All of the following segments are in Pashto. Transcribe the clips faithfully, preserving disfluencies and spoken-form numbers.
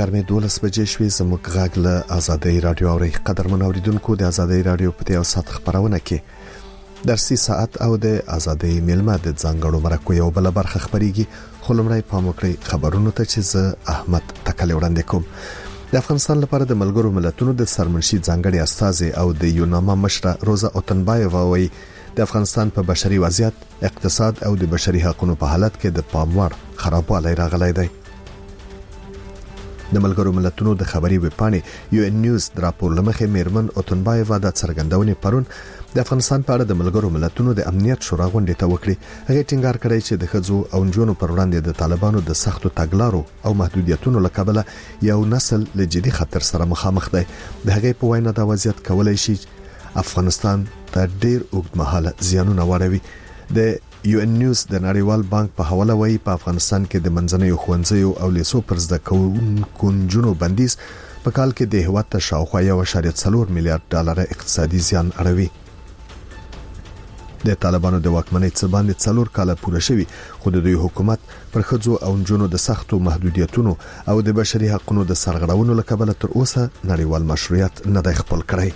غرمه دولس بجې شوې. زموږ غږ له آزادۍ رادیو اوري. قدرمن اوریدونکو، د آزادۍ رادیو په تیو سات خبرونه کې درسي ساعت او د آزادۍ میلمه د ځانګړو مرکو یو بل برخه خبريږي. خلمړی پام وکړئ خبرونو ته چې زه احمد تکل وړاندې کوم. د افغانستان لپاره د ملګرو ملتونو د سرمنشي ځانګړي استاذ او د یوناما مشره روزا اوتنبایووا وایي د افغانستان په بشري وضعیت، اقتصاد او د بشري حقوقو په حالت کې د پاموړ خرابوالی راغلی دی. د ملګرو ملتونو د خبري وپاڼې یو ان نیوز د راپور لمخې میرمن اوتنبایووا د څرګندونې پرون د افغانستان په اړه د ملګرو ملتونو د امنیت شورا غونډه ته وکړي. هغه ټینګار کړی چې د خځو او نجونو پر وړاندې د طالبانو د سختو تګلارو او محدودیتونو لکبله یو نسل له جدي خطر سره مخامخ دی. د هغې په وینا دا وضعیت کولای شي افغانستان ته ډیر اوږدمهاله زیانونه واړوي. د یو ان نیوز د نړیوال بانک په حواله وایي په افغانستان کې د منځنیو ښوونځیو او لیسو پر زده کوونکو نجونو بندیز په کال کې د هیواد ته شاوخوا یو اشاریه څلور میلیارډ ډالر اقتصادي زیان اړوي. د طالبانو د واکمنۍ څخه باندې څلور کاله پوره شوي، خو د دوی حکومت پر خځو او نجونو د سختو محدودیتونو او د بشري حقوقو د سرغړونو لکبله تر اوسه نړیوال مشروعیت نه دی خپل کړی.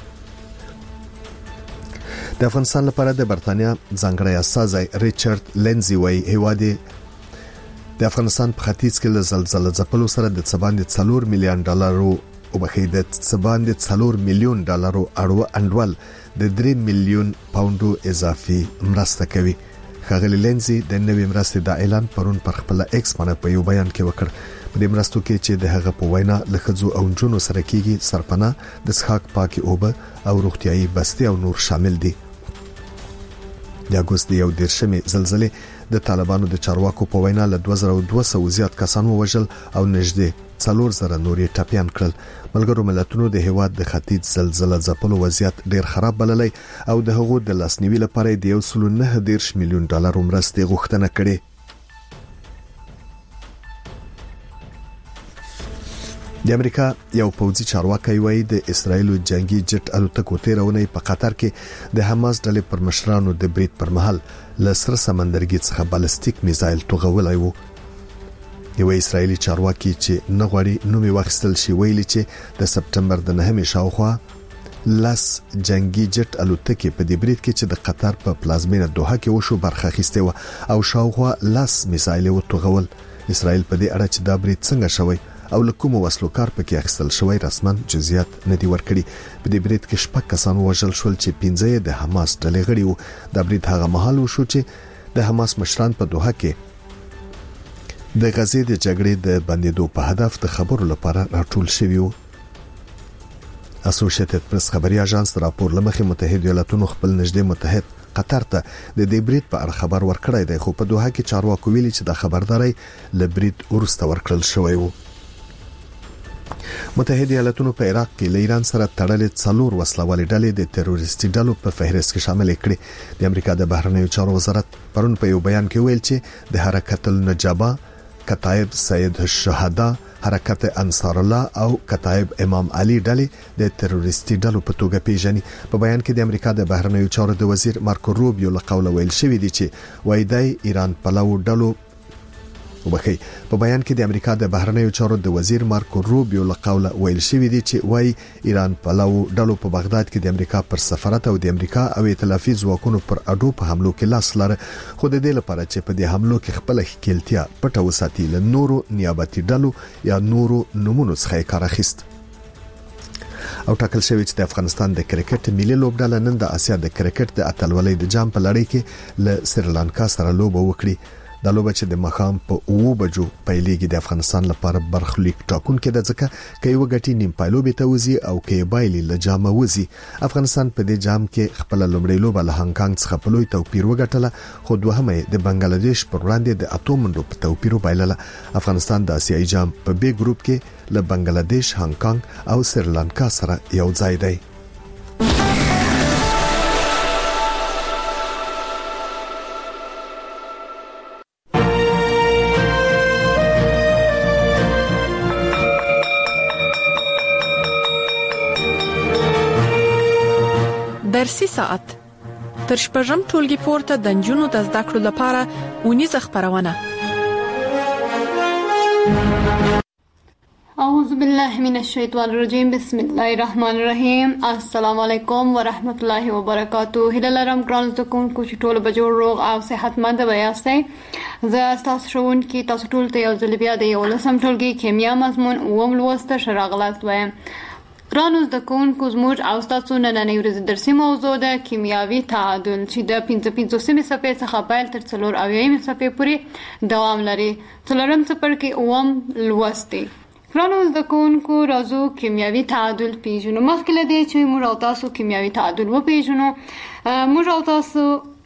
د افغانستان لپاره د برتانیا ځانګړی استاذ ریچارډ لینزي وایي هیواد د افغانستان په ختیځ کې له زلزلې ځپلو سره د څباندې څلور میلیون ډالرو او بخیدت څباندې څلور میلیون ډالرو اړو انډول د درې میلیون پاونډو اضافي مرسته کوي. ښاغلي لینزي د نوې مرستې د اعلان پرون پر خپل ایکس باندې په یو بیان کې وکړ. په دې مرستو کې چې د هغه په وینا لخذو او جنونو سره کېږي سرپناه د څښاک پاکي اوبه او روغتيایي بستي او نور شامل دي. د اگست یو دیرشمې زلزلې د طالبانو د چارواکو په وینا له دوه زره دوه سوه زیات کسان وژل او نږدې څلور زره نورې ټاپیان کړل. ملګرو ملتونو د هیواد د ختیځ زلزلې ځپلو وضعیت ډیر خراب بللی او د هغو د لاسنیوي لپاره د یو سل نه دیرش میلیون ډالر مرستې غوښتنه کړې. د امریکا یو پوځي چارواکي وایي د اسرایل جنگي جټ الوتکو تیرونه په قطر کې د حماس ډلې پر مشرانو د برید پر مهال له سر سمندرګي څخه بالستیک میزایل توغولای وو. یو اسرایلی چارواکي چې نغوري نومي واخیستل شي ویلي چې د سپټمبر د نهمې شاوخوا لاس جنگي جټ الوتکې په دې برید کې چې د قطر په پلازمینه دوحه کې وشو برخه اخیسته و او شاوخوا لاس میزایل وتوغول. اسرایل په دې اړه چې دا برید څنګه شوی او لکوم وسلو کار پکې اخیستل شوی رسمن جزئیات نه دی ورکړي. په دې برید کې شپږ کسان وژل شول چې پنځه د حماس ډلې غړي وو. دا برید هغه مهال وشو چې د حماس مشران په دوحه کې د غزې د جګړې د بندیدو په هدف د خبرو لپاره راټول شوی وو. اسوسییټډ پریس خبري اژانس راپور لمخې متحده ایالاتونو خپل نږدې متحد قطر ته د دې برید په اړه خبر ورکړی دی، خو په دوحه کې چارواکو ویلي چې د خبرداري ل برید ورسته ورکړل شوی وو. متحده ایالاتونو په عراق کې له ایران سره تړلې څلور وسلوالې ډلې د تروریستي ډلو په فهرست کې شامل کړي. د امریکا د بهرنیو چارو وزارت پرون په یو بیان کې ویل چې د حرکت النجابه، کتایب سید الشهدا، حرکت انصار الله او کتایب امام علي ډلې د تروریستي ډلو په توګه پیژني. په بیان کې د امریکا د بهرنیو چارو د وزیر مارکو روبیو له قوله ویل شوی دی چې وایي ایران پلو ډلو وبخي په بیان کې د امریکا د بهرنیو چارو د وزیر مارکو روبیو له قوله ویل شوی دی چې وایي ایران پلو ډلو په بغداد کې د امریکا پر سفارت او د امریکا او ائتلافي ځواکونو پر اډو په حملو کې لاس لري، خو د دې لپاره چې په دې حملو کې خپل ښکیلتیا پټه وساتي له نورو نیابتي ډلو یا نورو نمونو څخه کار اخیست. او ټاکل شوی چې د افغانستان د کرکټ ملي لوبډله نن د اسیا د کرکټ د اتلولۍ د جام په لړۍ کې له سریلانکا سره لوبه وکړي. د لوبه چې د مخام په اوو بجو پیلېږي د افغانستان لپاره برخلیک ټاکون کې د ځکه کې وګټي نیم پایلوبې ته وزي او کې بایلي له جامه وزي. افغانستان په دې جام کې خپل لومړی لوبه له هانګ کانګ څخه په لوی توپیر وګټله، خو دوهمه د بنگلاديش پر وړاندې د اتو منډو په توپیر وبایلله. افغانستان د اسیایي جام په بي ګروپ کې له بنگلاديش، هانګ کانګ او سریلانکا سره یو ځای دی. درسي ساعت تر شپږم ټولګي پورته د نجونو د زده کړو لپاره ونیزه خبرونه. أعوذ بالله من الشیطان الرجیم. بسم الله الرحمن الرحیم. السلام علیکم ورحمت الله وبرکاتہ. هیله لرم ګران زده کوونکو چې ټول به جوړ روغ او صحتمند به یاستئ. زه ستاسو ښوونکي تاسو ټول ته یو ځل بیا د یولسم ټولګي کیمیا مضمون اووم لوست ته ښه راغلاست وایم. ګرانو زده کوونکو زموږ او ستاسو نننۍ ورځې درسي موضوع ده کیمیاوي تعادل چې د پنځه پنځوسمې صفحې څخه پیل تر څلور اویایمې صفحې پورې دوام لري. څلورم څپرکی اووم لوست دی. ګرانو زده کوونکو راځو کیمیاوي تعادل پیژنو. مخکې له دې چې موږ او تاسو کیمیاوي تعادل وپیژنو، موږ او تاسو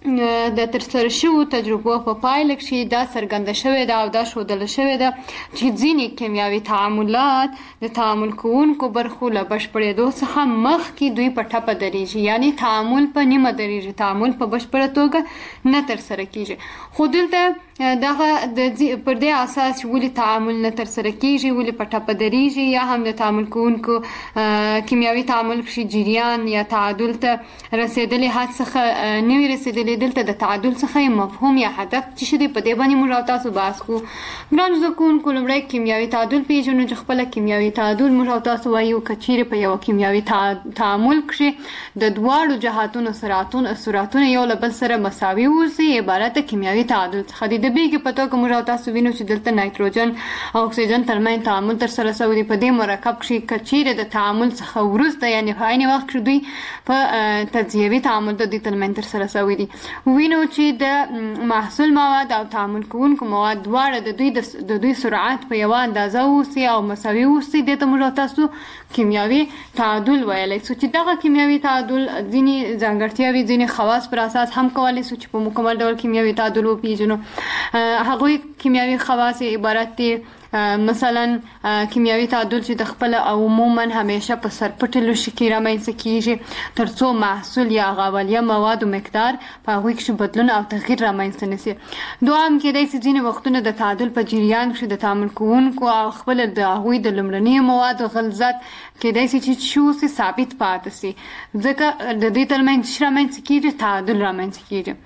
د ترسره شویو تجربو په پایله کې دا څرګنده شوې ده او دا ښودله شوې ده چې ځینې کیمیاوي تعاملات د تعامل کوونکو برخو له بشپړېدو څخه مخکې دوی په ټپه درېږي، یعنی تعامل په نیمه درېږي، تعامل په بشپړه توګه نه ترسره کېږي. خو دلته دغه پر دې اساس چې ولې تعامل نه ترسره کېږي، ولې په ټپه درېږي، یا هم د تعامل کوونکو کیمیاوي تعامل کې جریان یا تعادل ته رسېدلې حد څخه نه وي رسېدلې. دلته د تعادل څخه مفهوم یا هدف څه شی دی، په دې باندې موږ او تاسو بحث کوو. ګرانو زده کوونکو لومړی کیمیاوي تعادل پیژنو چې خپله کیمیاوي تعادل موږ او تاسو وایو که چیرې په یوه کیمیاوي تعامل کښې د دواړو جهاتونو سرعتونه سرعتونه یو له بل سره مساوي اوسي، عبارت د کیمیاوي تعادل څخه دی. د بېلګې په توګه موږ او تاسو وینو چې دلته نایتروجن او اکسیجن ترمنځ تعامل ترسره شوی دی. په دې مرکب کښې که چیرې د تعامل څخه وروسته یعنې په عین وخت کښې دوی په تجزیوي تعامل د دوی ترمنځ ترسره شوی دی. وینو چې د محصول مواد او تعامل کوونکو مواد دواړه د دوی د دوی سرعت په یوه اندازه اوسي او مساوي اوسي. دې ته موږ او تاسو کیمیاوي تعادل ویلی سو چې دغه کیمیاوي تعادل ځینې ځانګړتیاوې ځینې خواص پر اساس هم کولی سو چې په مکمل ډول کیمیاوي تعادل وپیژنو. هغوی کیمیاوي خواص عبارت دي مثلا کیمیاوي تعادل چې د خپله او عموما همیشه په سرپټې لوښي کې رامنځته کیږي تر څو محصول یا هغه اولیه موادو مقدار په هغوی کښې بدلون او تغییر رامنځته نه سي. دوهم کیدای سي ځینې وختونه د تعادل په جریان کښې د تعامل کوونکو او خپله د هغوی د لومړنیو موادو غلظت کیدای سي چې څه اوسي ثابت پاتې سي، ځکه د دوی ترمنځ څه رامنځته کیږي، تعادل رامنځته کیږي.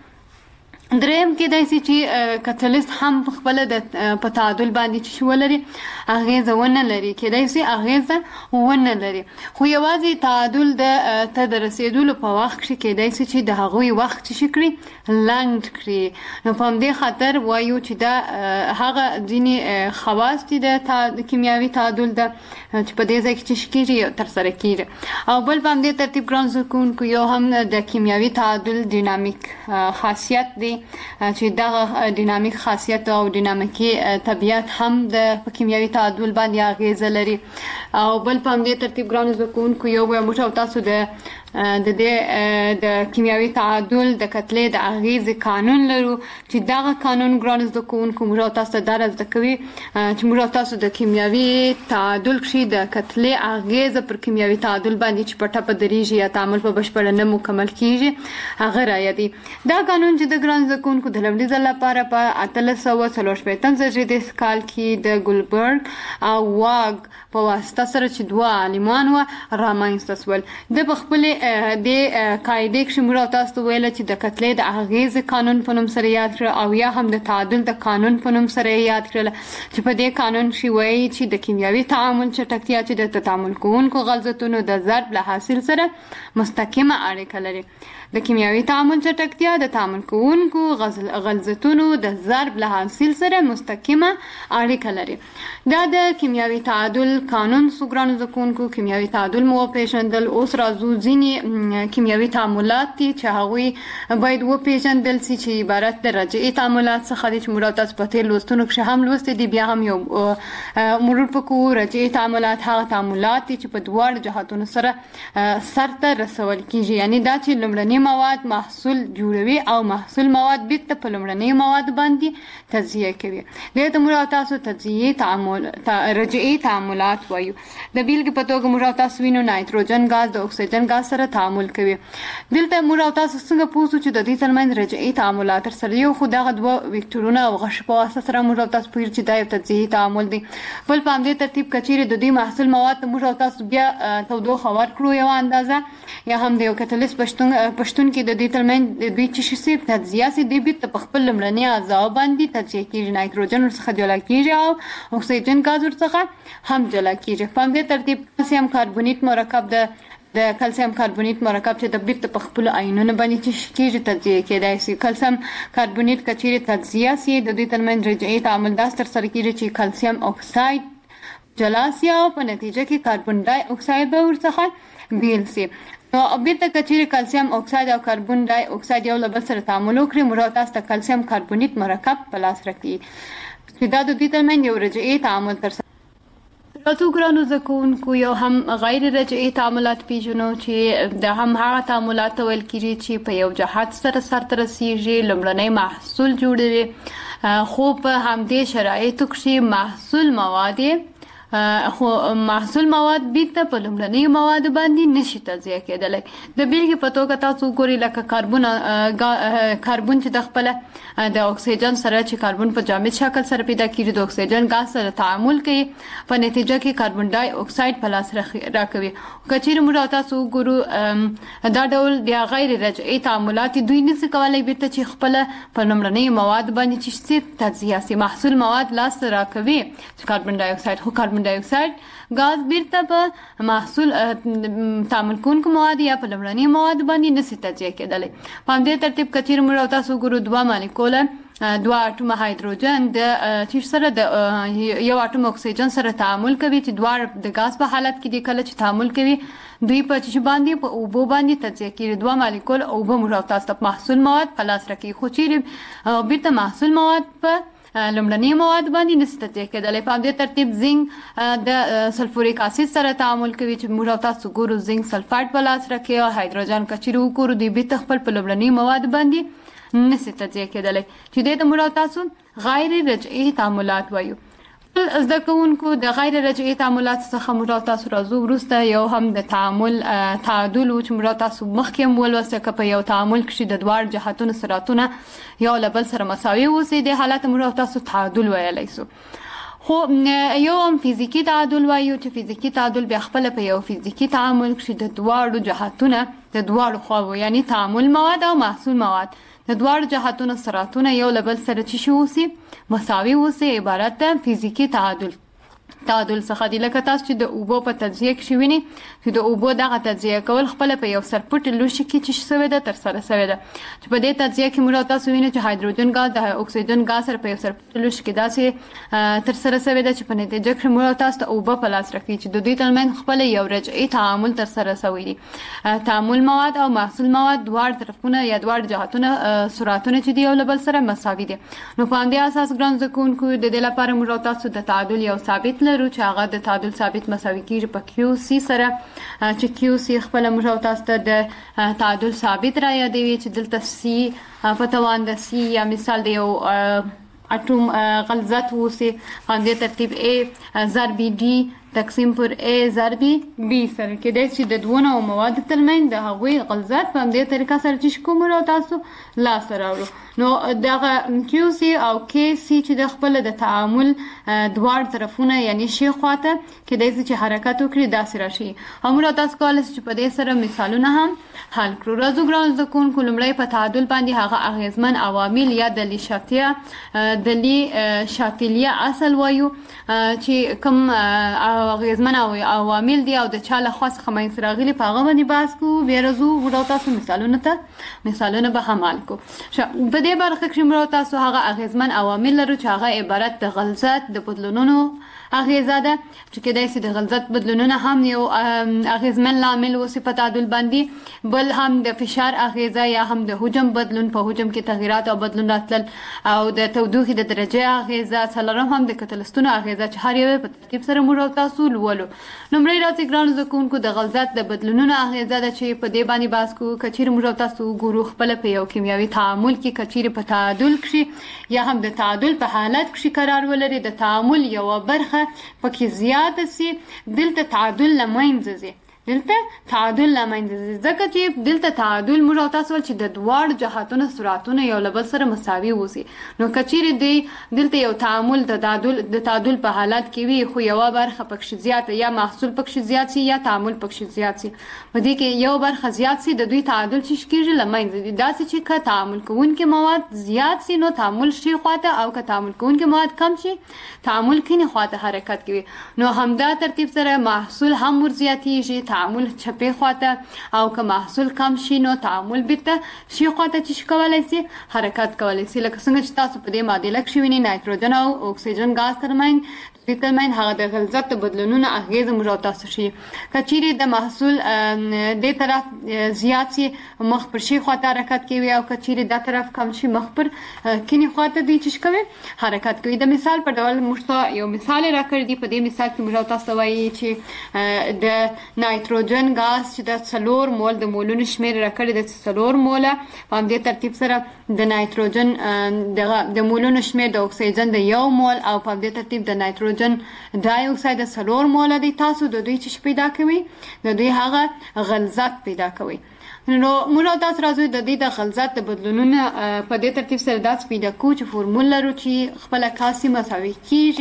دریم کیدای سي چې کتلیست هم خپله د په تعادل باندې چې ولري اغیزه ونه لري، کیدای سي اغیزه ونه لري. خو یوازې تعادل د ته د رسېدلو په وخت کښې کیدای سي چې د هغوی وخت چې کړي لنډ کړي. نو په همدې خاطر وایو چې دا هغه ځینې خواص دي د کیمیاوي تعادل ده چې په دې ځای کې چې کېږي ترسره کېږي. او بل په همدې ترتیب ګران زده کوونکو یو هم د کیمیاوي تعادل ډینامیک خاصیت دی چې دغه ډینامیک خاصیت او ډینامیکي طبیعت هم د کیمیاوي تعادل باندې اغیزه لري. او بل په همدې ترتیب ګرانو زده کوونکو یو وایم موږ او تاسو د د دې د کیمیاوي تعادل د کتلې د اغیزې قانون لرو چې دغه قانون ګرانو زده کوونکو موږ او تاسو ته دا را زده کوي چې موږ او تاسو د کیمیاوي تعادل کښې د کتلې اغیزه پر کیمیاوي تعادل باندې چې په ټپه درېږي یا تعامل په بشپړه نه مکمل کېږي هغه رایادي. دا قانون چې د ګرانو زده کوونکو د لومړي ځل لپاره په اتلس سوه څلور شپېتم زېږدیز کال کې د ګولبرګ او واګ په واسطه سره چې دوه عالمان وه رامنځته شول. د په خپلې د قاعدې کښې موږ او تاسو ته ویله چې د کتلې د اغیزې قانون په نوم سره یاد کړه او یا هم د تعادل د قانون په نوم سره یاد کړله چې په دې قانون کښې وایي چې د کیمیاوي تعامل چټکتیا چې د تعامل کوونکو غلظتونو د ضرب له حاصل سره مستقیمه اړیکه لري. د کیمیاوي تعامل چټکتیا د تعامل کوونکو غلظتونو د ضرب له حاصل سره مستقیمه اړیکه لري. دا د کیمیاوي تعادل قانون سو ګرانو زده کوونکو. کیمیاوي تعادل مو وپېژندل. اوس راځو ځینې کیمیاوي تعاملات دي چې هغوی باید وپېژندل سي چې عبارت د رجعي تعاملات څخه دي چې موږ تاسو په تېر لوستونو کښې هم لوستي دي. بیا هم یو مرور پکو رجعي تعاملات هغه تعاملات دي چې په دواړو جهاتونو سره سرته رسول کېږي، یعنې دا چې لومړني مواد محصول جوړوي او محصول مواد بیرته په لومړنیو موادو باندې تجزیه کوي. دې ته موږ او تاسو تجزیې تعامل رجعي تعاملات وایو. د بیلګې په توګه موږ او تاسو وینو نایتروجن ګاز د اکسیجن ګاز سره تعامل کوي. دلته موږ او تاسو څنګه پوه شو چې د دې ترمنځ رجعي تعاملات ترسره یو خو دغه دوه وکتورونه او غشو په واسطه سره موږ او تاسو پوهېږو چې دا یو تجزیې تعامل دی. بل په همدې ترتیب که چیرې د دوی محصول مواد ته موږ او تاسو بیا تودوخه ورکړو یوه اندازه یا هم د یو کتلیست په پښتون کې د دې ترمنځ د دوی چې شي تجزیه سي د بیت په خپل لمړني اعضاء باندې تجزیه کیږي نایتروجن ورڅخه جلا کیږي او اکسیجن غاز ورڅخه هم جلا کیږي په همدې ترتیب کلسیم کاربونیت مرکب د د کلسیم کاربونیت مرکب چې د بیت په خپل آینونو باندې چې کیږي تجزیه کېدای شي کلسیم کاربونیت کچېره تجزیه سي د دې ترمنځ رجعي تعامل داس تر سره کیږي چې کلسیم اکساید جلا سي او په نتیجه کې کاربن ډای اکساید به ورڅخه بیل سي نو بیرته کچېره کلسیم اکساید او کاربن ډای اکساید یو له بل سره تعامل وکړي موږ تاسو ته کلسیم کاربونیت مرکب په لاس راکړي چې دا د دې ترمنځ یو رجعي تعامل تر تاسو ګرانو زکونکو یو هم غیر رجعي تعاملات پیژنو چې د هم هغه تعاملات ویل کیږي چې په یو جهات سره سرته رسیږي لمړنی محصول جوړوي خو په همدې شرایطو کې محصول مواد خو محصول مواد بیرته په لمړني مواد باندې نشي تجزیه کېدلی د بیلګې په توګه تاسو ګورئ لکه کاربن کاربن چې د خپل د اکسیجن سره چې کاربن په جامد شکل سره پیدا کیږي د اکسیجن غاز سره تعامل کوي په نتیجه کې کاربن ډای اکساید په لاس راکوي کچېره موږ تاسو ګورو دا ډول بیا غیر رجعي تعاملات دوی نشي کولای بیرته چې خپل په لمړني مواد باندې چې تجزیه سي محصول مواد لاس راکوي چې کاربن ډای اکساید خو کاربن ډای اکساید غاز بیرته په محصول تعامل کوونکو مواد یا په لمړني مواد باندې نشي تجزیه کېدلی په همدې ترتیب کچېره موږ تاسو ګورو دوه مالیکوله دوه اټوم هایدروجن د چې سره د یو اټوم اکسیجن سره تعامل کوي چې دوه د غاز په حالت کې دي کله چې تعامل کوي دوی په چې باندې په اوبو باندې تجزیه کیږي دوه مالیکول اوبو موږ تاسو ته محصول مواد په لاس راکړي خو چې بیرته محصول مواد په لمړني مواد باندې نشي تجزیه کېدلی په همدې ترتیب زنګ د سلفوریک اسید سره تعامل کوي چې موږ تاسو ګورو زنګ سلفایډ په لاس راکړي او هایدروجن کچېره وګورو دوی بیرته خپل په لمړني مواد باندې نشي تجزیه کېدلی چې دې ته موږ تاسو غیر رجعي تعاملات وایو زده کوونکو د غیر رجعي تعاملات څخه موږ تاسو راځو وروسته یو هم د تعامل تعادل چې موږ تاسو مخکې ولوسته که په یو تعامل کې د دوه جهاتونو سرعتونه یو له بل سره مساوي اوسي د حالت موږ تاسو تعادل ویلی سو خو یو هم فزیکی تعادل وایو چې فزیکی تعادل بیا خپل په یو فزیکی تعامل کې د دوه جهاتونه د دوه خواو یعنی تعامل مواد او محصول مواد د دوه جهاتونو سرعتونه یو له بل سره چې اوسي مساوي اوسي عبارت ده فزیکی تعادل تعادل څخه دی لکه تاسو چې د اوبو په تجزیه کې ویني چې د اوبو دغه تجزیه کول خپل په یو سرپټ لوښي کې چې شوی ده تر سره شوی ده چې په دې تجزیه کې موږ تاسو ویني چې هایدروجن غاز د اکسیجن غاز سره په یو سرپټ لوښي کې داسې تر سره شوی ده چې په نتیجه کې موږ تاسو ته اوبه په لاس راکړي چې د دوی ترمنځ خپل یو رجعي تعامل تر سره شوی دی تعامل مواد او محصول مواد دواړه طرفونه یا دواړه جهاتونه سرعتونه چې دی یو له بل سره مساوي دي نو په همدې اساس ګران زده کوونکو د دې لپاره موږ تاسو د تعادل یو ثابت لرو چې هغه د تعادل ثابت مساوي کیږي په کیو سی سره چې کیو سی خپل موږ تاسو ته د تعادل ثابت را یادوي چې دلته سی په توان د سی یا مثال د یو اټوم غلظت وسی په دې ترتیب A ضرب D تقسیم پر A ضرب B سره کېدای چې د دوه نوع موادو ترمنځ د هغوی غلظت په همدې طریقه سره چې کوم را تاسو لاس راوړو نو دغه کیو سی او کې سی چې د خپل د تعامل دواړه طرفونه یعنی شی خواته کېدای چې حرکت وکړي داسې راشي همرا تاسو کولای شئ چې په دې سره مثالونه هم حل کړو راځو ګران زده کوونکو لومړی په تعادل باندې هغه اغیزمن عوامل یا د لیشاتیا د لی شاتلیه اصل وایو چې کوم اغیزمن عوامل دي او د چا له خوا څخه منځ راغلي په هغه باندې بحث کوو بیا راځو ورو تاسو مثالونه ته مثالونه به هم حل کوو په دې برخه کې موږ تاسو هغه اغیزمن عوامل لرو چې هغه عبارت د غلظت د بدلونونو اغیزه ده چې کېدای شي د غلظت بدلونونه هم یو اغیزمن لامل اوسي په تعادل باندې بل هم د فشار اغیزه یا هم د حجم بدلون په حجم کې تغیرات او بدلون راتلل او د تودوخې د درجه اغیزه څلورم هم د کتلستونو اغیزه چې هر یو په ترتیب سره موږ تاسو لولو نومړی راځي ګران زده کوونکو د غلظت د بدلونونو اغیزه ده چې په دې باندې بحث کوو کچیر موږ تاسو ګورو خپل په یو کیمیاوي تعامل کې کچیر په تعادل کې یا هم د تعادل په حالت کې قرار ولري د تعامل یو برخه پکې زیات سي دلته تعادل لمنځه ځي دلته تعادل لامنځه ځکه چې دلته تعادل موږ او تاسو چې د دواړو جهاتونو سرعتونه یو له بل سره مساوي وي نو کچېرې دی دلته یو تعامل د تعادل د تعادل په حالت کې وي خو یو برخه پکې زیات یا محصول پکې زیات سي یا تعامل پکې زیات سي په دې کې یو برخه زیات سي د دوی تعادل چې کېږي لامنځه دي داسې چې که تعامل کوونکي مواد زیات سي نو تعامل شي خواته او که تعامل کوونکي مواد کم شي تعامل کینی خواته حرکت کوي نو همدا ترتیب سره محصول هم ور زیاتېږي تعامل چپې خواته او که محصول کم شي نو تعامل بیرته شي خواته چې کولی شي حرکت کولی شي لکه څنګه چې تاسو په دې معادله کې وینئ نایتروجن او اکسیجن غاز ترمنځ ترمنځ هغه د غلظت د بدلونونو اغیزه موږ او تاسو شي کچېرې د محصول دې طرف زیات شي مخ پر شي خواته حرکت کوي او کچېرې دا طرف کم شي مخ پر کینی خواته دی چې کوي حرکت کوي د مثال په ډول موږ یو مثال راکړی دی په دې مثال کې موږ او تاسو وایي چې د نایتروجن غاز چې د څلور مول د مولونو شمیر راکړی د څلور موله په همدې ترتیب سره د نایتروجن د مولونو شمیر د اکسیجن د یو مول او په همدې ترتیب د نایتروجن ډای اکساید د څلور موله دی تاسو د دوی چې پیدا کوي د دوی هغه غلظت پیدا کوي نو موږ تاسو راځو د دې د غلظت د بدلونونو په دې ترتیب سره داس پیدا کو چې فورمول لرو چې خپل کاسي مساوي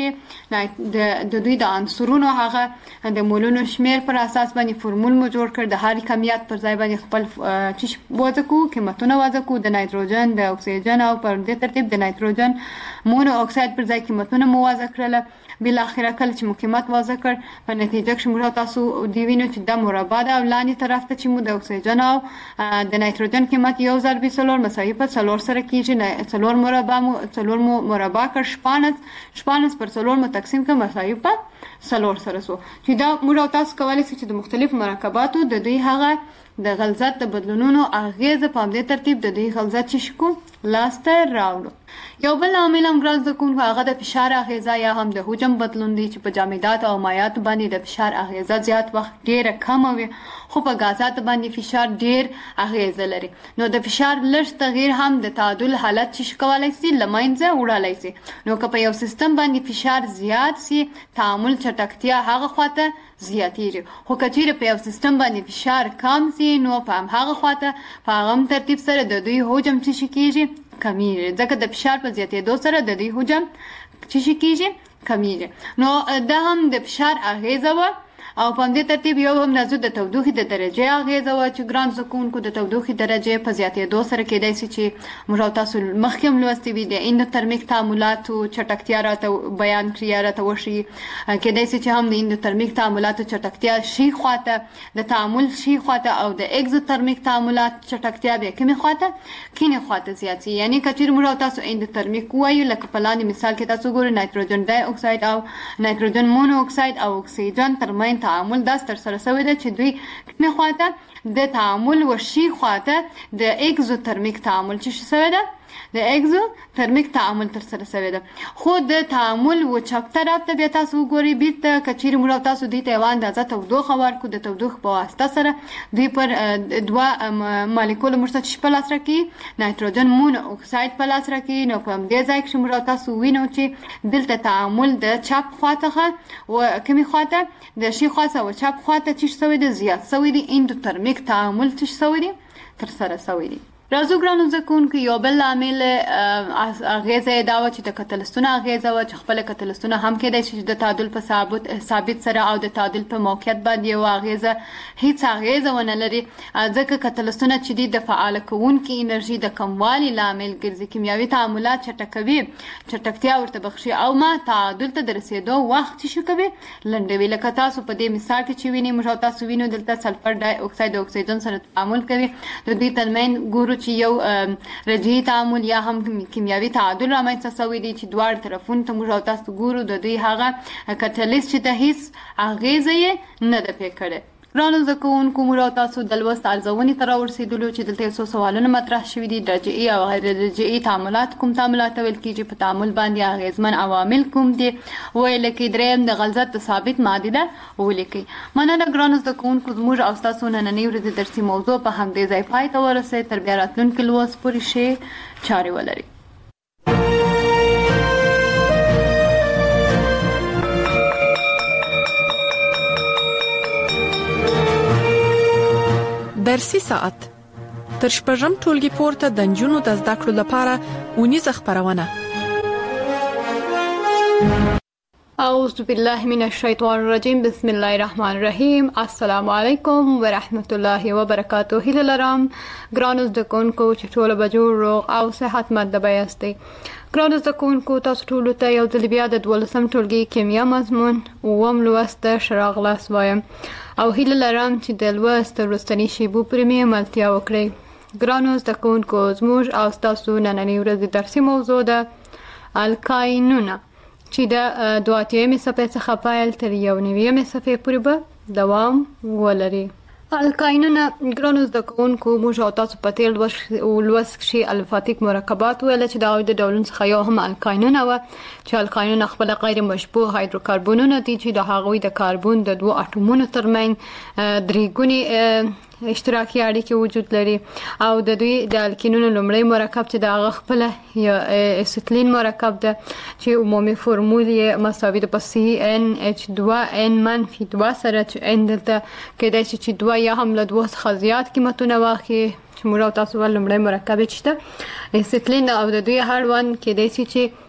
کیږي د د دوی د عنصرونو هغه د مولونو شمیر پر اساس باندې فورمول مو جوړ کړ د هر کمیت پر ځای باندې خپل چې وځو کو قیمتونه وځو کو د نایتروجن د اکسیجن او پر دې ترتیب د نایتروجن مونو اکساید پر ځای قیمتونه مو وځو کړل بل اخره کله چې مقیمت وضع کړ په نتیجه کې موږ تاسو دی وینو چې د مربع د لاندې طرف ته چې مو د اکسیجن او د نایتروجن قیمت یو ضرب څلور مساوي په څلور سره کیږي څلور مربع مو څلور مو مربع کړ شپاړس شپاړس پر څلور مو تقسیم کړ مساوي په څلور سره سو چې دا موږ تاسو کولای شئ چې د مختلف مرکباتو د دوی هغه د غلظت د بدلونونو اغیزه په دې ترتیب د دوی غلظت چې شکو لاسته راوړو یو بل عامل هم ګرانز د کوم هغه د فشار اغیزه یا هم د حجم بدلون دی چې په جامدات او مایعات باندې د فشار اغیزه زیات وخت ډیره کم وي خو په غازات باندې فشار ډیر اغیزه لري نو د فشار لږ تغییر هم د تعادل حالت چې کولای شي لمنځه وړلای شي نو که په یو سیستم باندې فشار زیات سي تعامل چټکتیا هغه خواته زیاتېږي خو کچېرې په یو سیستم باندې فشار کم سي نو په هغه خواته په هغه ترتیب سره د دوی حجم چې کېږي کمیږي ځکه د فشار په زیاتېدو سره د دوی حجم چې کېږي کمیږي نو دا هم د فشار اغیزه وه او په دې ترتیب یو هم راځو د تودوخې د درجې اغیزه وه چې ګران زکونکو د تودوخې درجې په زیاتېدو سره کېدای شي چې موږ تاسو مخکې هم لوستي وي د اندوترمیک تعاملاتو چټکتیا راته بیان کړي یا راته وښي کېدای شي چې هم د اندوترمیک تعاملاتو چټکتیا شي خواته د تعامل شي خواته او د اگزوترمیک تعاملات چټکتیا به کومې خواته کینې خواته زیات شي یعنی کچېرې موږ تاسو اندوترمیک وایو لکه په لاندې مثال کې تاسو ګورئ نایتروجن ډای اکساید او نایتروجن مونو اکساید او اکسیجن ترمنځ تعامل داس تر سره شوی دی چې دوی کومه خواته د تعامل وشي خواته د اگزوترمیک تعامل چې شوی دی د اگزو ترمیک تعامل تر سره شوی دی خو د تعامل و چپ طرف ته بیا تاسو وګورئ بیرته کچېرې موږ تاسو دوی ته یوه اندازه تودوخه ورکړو د تودوخې په واسطه سره دوی پر دوه مالیکول موږ ته چې په لاس راکړي نایتروجن مونو اکساید په لاس راکړي نو په همدې ځای کې موږ تاسو وینو چې دلته تعامل د چپ خواته و کومې خواته د شي خواته او چپ خواته چې شوی دی زیات شوی دی اندوترمیک تعامل چې شوی دی تر سره شوی دی راځو ګرانو زده کوونکو یو بل عامل اغیزه یې دا وه چې د کتلستونه اغیزه وه چې خپله کتلستونه هم کېدای شي چې د تعادل په ثابت ثابت سره او د تعادل په موقعیت باندې یوه اغیزه هیڅ اغیزه ونه لري ځکه کتلستونه چې دي د فعاله کوونکي انرژي د کموالي لامل ګرځي کیمیاوي تعاملات چټکوي چټکتیا ورته بخښي او ما تعادل ته د رسېدو وخت چې کوي لنډوي لکه تاسو په دې مثال کې چې وینئ موږ تاسو وینو دلته سلفر ډای اکساید او اکسیجن سره تعامل کوي د دوی ترمنځ ګورو چې یو رجعي تعامل یا هم کیمیاوي تعادل رامنځته شوی دی چې دواړه طرفونو ته موږ تاسو ګورو د دوی هغه کټلیست چې د هیڅ اغیزه یې نه ده پرې کړې ګرانو زده کوونکو موږ تاسو د لوست ارزونې ته راورسېدلو چې دلته یو څو سوالونه مطرح شوي دي رجعي او غیر رجعي تعاملات کوم تعاملات ویل کېږي په تعامل باندې اغیزمن عوامل کوم دي ویل کې درېیم د غلظت د ثابت معادله ولیکئ مننه ګرانو زده کوونکو زموږ او ستاسو نننۍ ورځې درسي موضوع په همدې ځای پای ته ورسېد تر بیا راتلونکي لوست پورې ښې چارې ولرئ درسي ساعت تر شپږم ټولګي پورته د نجونو د زده کړو لپاره ونیزه خبرونه. اعوذ بالله من الشیطان الرجیم. بسم الله الرحمن الرحیم. السلام علیکم ورحمت الله وبرکاته. هیله لرم ګرانو زده کوونکو چې ټول به جوړ روغ او صحتمند یاستئ. ګرانو زده کوونکو تاسو ټول ته یو ځل بیا د دولسم ټولګي کیمیا مضمون اووم لوست شراغ لاس وایم او هیله لرم چې د لوست وروستنی شیبو پرې عملتیا وکړئ. ګرانو زده کوونکو زموږ او تاسو نننۍ ورځې درسي موضوع ده الکاینونه چې د دوه اتیایم صفحې څخه پیل تر یو نویم صفحې پورې به دوام ولري. الکاینونه ګرانو زده کوونکو موږ او تاسو په تیر لوست کې الفاتیک مرکبات ویل چې دا د ډولونو څخه یو هم الکاینونه و چې الکاینونه خپل غیر مشبوه هایدروکاربونونه دي چې د هغوی د کاربون د دوه اټومونو ترمنځ درې ګونې اشتراکي اړیکې وجود لري او د دوی د الکینونو لومړی مرکب چې د هغه خپل یا اسیتلین مرکب ده چې عمومي فورمول یې مساوي ده په سی ان اچ دوه ان منفي دوه سره چې ان دلته کېدای شي چې دوه یا هم له دوه څخه زیات قیمتونه واخلي چې موږ او تاسو ول لومړی مرکب چې ده اسیتلین او د دوی هړوند کېدای شي چې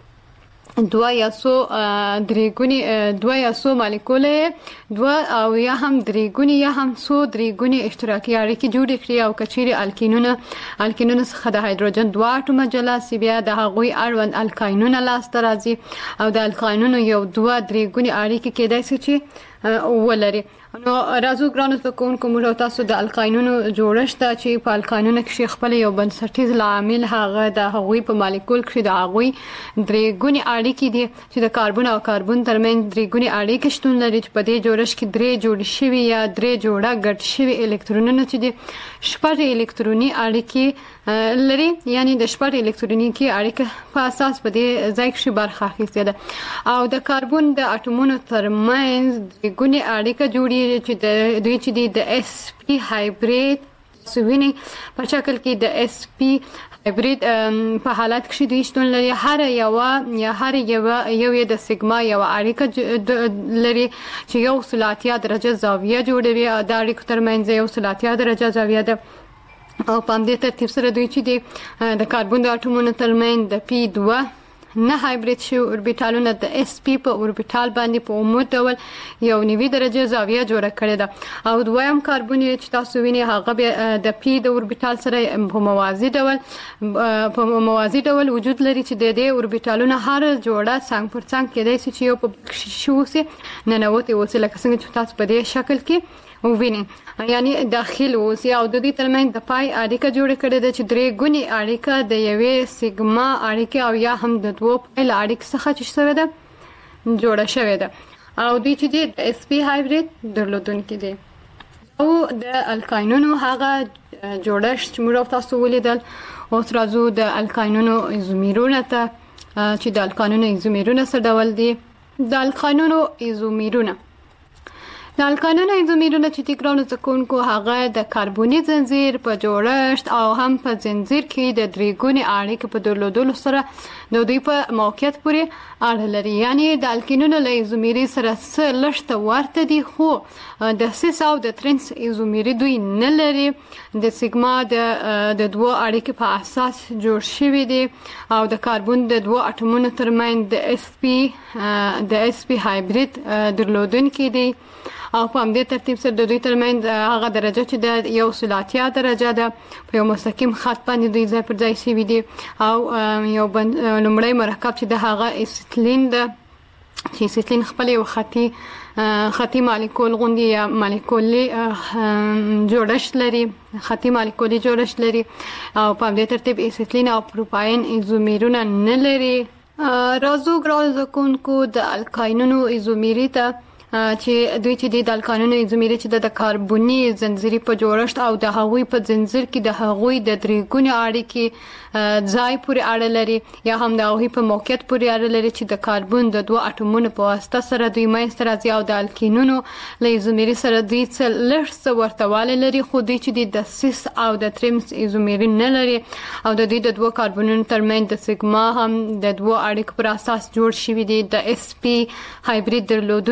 دوه یا سو درېګونی دوه یا سو مالیکوله دوه او یا هم درېګونی یا هم سو درېګونی اشتراکي اړیکې جوړې کړي او کچېرې الکینونه الکینونه څخه د هایدروجن دوه اټومه جلا سي بیا د هغوی اړوند الکاینونه لاسته راځي او د الکاینونو یو دوه درېګونی اړیکې کېدای شي چې ولري. نو راځو ګرانو زده کوونکو موږ تاسو د الکاینونو جوړښت چې په الکاینونو کې خپل یو بنسټیز عامل هغه د هغوی په مالیکول کې د هغوی درې ګونې اړیکې دي چې د کاربن او کاربن ترمنځ درې ګونې اړیکې شتون لري چې په دې جوړښت کې درې جوړ شوي یا درې جوړه ګډ شوي الکترونونه چې دي شپږ الکتروني اړیکې لري یعنی د شپږ الکترونیکي اړیکې په اساس په دې ځای کې برخه اخیستې ده او د کاربن د اټومونو ترمنځ درې ګونې اړیکه جوړي چې د دوی چې د اس پی هایبرید سوینه په شکل کې د اس پی هایبرید په حالت کې دوی شتون لري. هر یو یا هر یو یو د سیګما یو اړیکه لري چې یو سلاتیا درجه زاویه جوړوي او د اړیکو ترمنځ یو سلاتیا درجه زاویه ده او په دې ترتیب سره دوی چې د کاربن د اټومونو ترمنځ د پی دوه نه هایبرید شو اوربیټالونه د اس پی په اوربیټال باندې په عمود ډول یو نوي درجه زاویه جوړه کړې ده او دویم کاربن چې تاسو وینئ هغه د پی د اوربیټال سره په موازي ډول په موازي ډول وجود لري چې د دې اوربیټالونو هر جوړه څنګ پر څنګ کېدای شي چې یو په شو سي ننوتي وسه لکه څنګه چې تاسو په دې شکل کې وینئ یعنی داخل اوسي او د دې ترمنځ د پای اړیکه جوړه کړې ده چې درې ګونې اړیکه د یوې سیګما اړیکه او یا هم د دوه پایل اړیکې څخه چې شوې ده جوړه شوې ده او دوی چې د اس پی هایبرید درلودونکي دي او د الکاینونو هغه جوړښت چې موږ تاسو ولیدل اوس راځو د الکاینونو ایزومیرونه ته چې د الکاینونو ایزومیرونه څه ډول دي. د الکاینونو ایزومیرونه د الکاینونو ایزومیرونه چې ګرانو زده کوونکو هغه د کاربوني زنجیر په جوړښت او هم په زنجیر کې د درې ګونې اړیکې په درلودلو سره د دوی په موقعیت پورې اړه لري یعنی د الکینونو له ایزومیري سره څه لږ ورته دي خو د سیس او د ترنس ایزومیري دوی نه لري. د سیګما د د دوه اړیکې په اساس جوړ شوی دي او د کاربن د دوه اټومونو ترمنځ د اس پی د اس پی هایبرید درلودونکي دي او په همدې ترتیب سره د دوی ترمنځ هغه درجه چې د یو سلاتیا درجه ده په یو مستقیم خط باندې دوی ځای پر ځای شوي دي او یو لومړی مرکب چې د هغه اسیتلین ده چې اسیتلین خپل یو خطي خطي مالیکول غوندي یا مالیکولي جوړښت لري خطي مالیکولي جوړښت لري او په همدې ترتیب اسیتلین او پروپاین ایزومیرونه نه لري. راځو ګرانو زده کوونکو د الکاینونو ایزومیري ته چې دوی چې د الکاینونو ایزومیري چې د کاربوني زنجیري په جوړښت او د هغوی په زنجیر کې د هغوی د درې ګونې اړیکې ځای پورې اړه لري یا هم د هغوی په موقعیت پورې اړه لري چې د کاربن د دوه اټومونو په واسطه سره دوی منځته راځي او د الکینونو له ایزومیري سره دوی څه لږ څه ورتهوالی لري خو دوی چې د سیس او د ترنس ایزومیري نه لري او د دوی د دوه کاربنونو ترمنځ د سیګما هم د دوه اړیکو پر اساس جوړ شوي دي. د اس پی هایبرید درلودونکي دي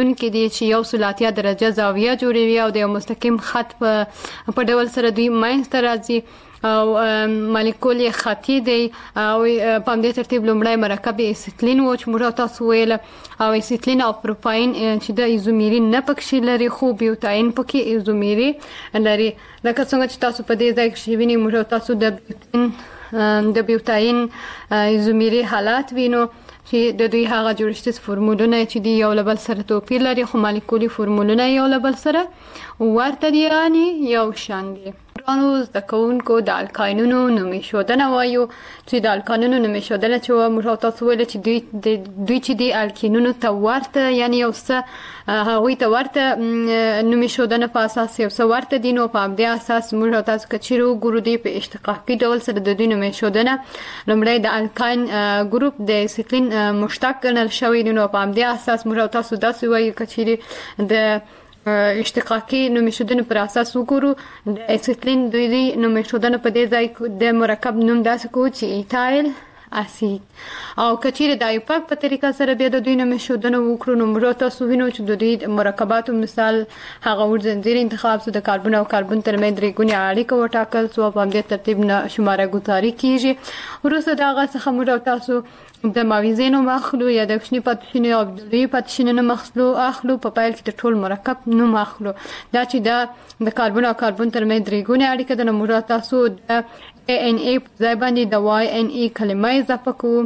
چې یو سل اتیا درجه زاویه جوړوي او د یو مستقیم خط په په ډول سره دوی منځته راځي او مالیکول یې خطي دی او په همدې ترتیب لومړی مرکب اسیتلین و چې موږ تاسو ویل او اسیتلین او پروپاین چې د ایزومیري نه پکې لري خو بیوتاین پکې ایزومیري لري لکه څنګه چې تاسو په دې ځای کې وینئ موږ تاسو د بیوتاین د بیوتاین ایزومیري حالات وینو چې د دوی هغه جوړښتي فورمولونه چې دی یو له بل سره توپیر لري خو مالیکولي فورمولونه یو له بل سره ورته دي یعنی یو شان دي. ګرانو زده کوونکو د القاینونو نوم ایښودنه وایو چې د القاینونو نوم ایښودنه چې موږ تاسو ویل چې دوی دوی چې د الکینونو ته ورته یعنی یو څه هغوی ته ورته نوم ایښودنه په اساس یو څه ورته دي نو په همدې اساس موږ تاسو که چیرې وګورو دوی په اشتقاقي ډول سره د دوی نوم ایښودنه لومړی د الکاین ګروپ د اسیتلین مشتق ګڼل شوی دی نو په همدې اساس موږ تاسو داسې وایو که چیرې د اشتقاقي نوم ایښودنې پر اساس وګورو د اسیتلین دوی دی نوم ایښودنه په دې ځای د مرکب نوم داسې کوو چې ایتایل اسید او که چیرې د ایوپاک په طریقه سره بیا د دوی نوم ایښودنه وکړو نو موږ تاسو وینو چې د دوی مرکباتو مثال هغه اوږد زنځیر انتخاب سو د کاربن او کاربن ترمنځ درې ګونې اړیکه وټاکل سو په همدې ترتیب نه شماره ګذاري کیږي وروسته د هغه څخه موږ تاسو د ماویزینو مخلو یا د کوچني پاتشینو او د لوی پاتشینو نه مخلو اخلو په پایل کې د ټول مرکب نوم اخلو دا چې دا د کاربن او کاربن ترمنځ درې ګونې اړیکه د موږ تاسو د ان ای په ځای باندې د وای ان ای کلمه اضافه کوو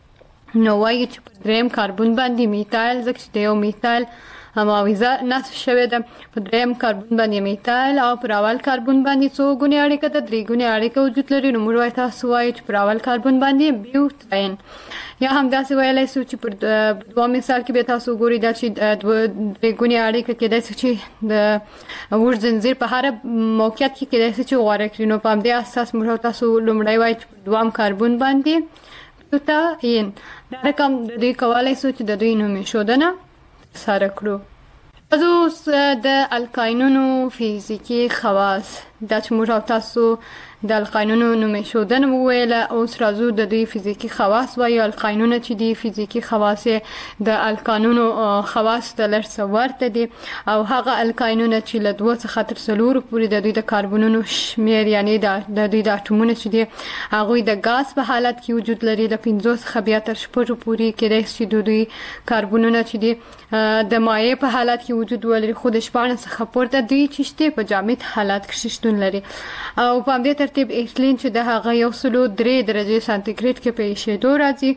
نو وایي چې په دریم کاربن باندې میتایل ځکه چې د یو میتایل ماویزه نصب شوې ده په دریم کاربن باندې میتایل او پر اول کاربن باندې څو ګونې اړیکه ده درې ګونې اړیکه وجود لري نو موږ تاسو وایو چې پر اول کاربن باندې بیوتاین یا هم داسې ویلای شو چې پر دوه مثال کې به تاسو ګورئ دا چې درې ګونې اړیکه کېدای شي چې د اوږد زنځیر په هر موقعیت کې کېدای شي چې غوره کړي نو په همدې اساس موږ تاسو لومړی وایو چې دویم کاربن باندې بیوتاین دا رقم د دوی کولی شو چې د دوی نوم ایښودنه سره کړو. اوس د القاینونو فزیکي خواص دا چې موږ تاسو د القاینونو نوم ایښودنه وویله اوس راځو د دوی فزیکي خواص وایو. القاینونه چې دي فزیکي خواص د القانونو خواص ته لږ څه ورته دي او هغه القاینونه چې له دوه څخه تر څلورو پورې د دوی د کاربنونو شمیر یعنی د دوی د اټومونه چې دي هغوی د ګاز په حالت کې وجود لري له پنځو څخه بیا تر شپږو پورې کېدای شي د دوی کاربنونه چې دي د مایع په حالت کې وجود ولري خو د شپاړس څخه پورته دوی چې شته په جامد حالت کې شتون لري او په همدې ترتیب ایتلین چې د هغه یو سلو درې درجې سانتیګریډ کې په ایښېدو راځي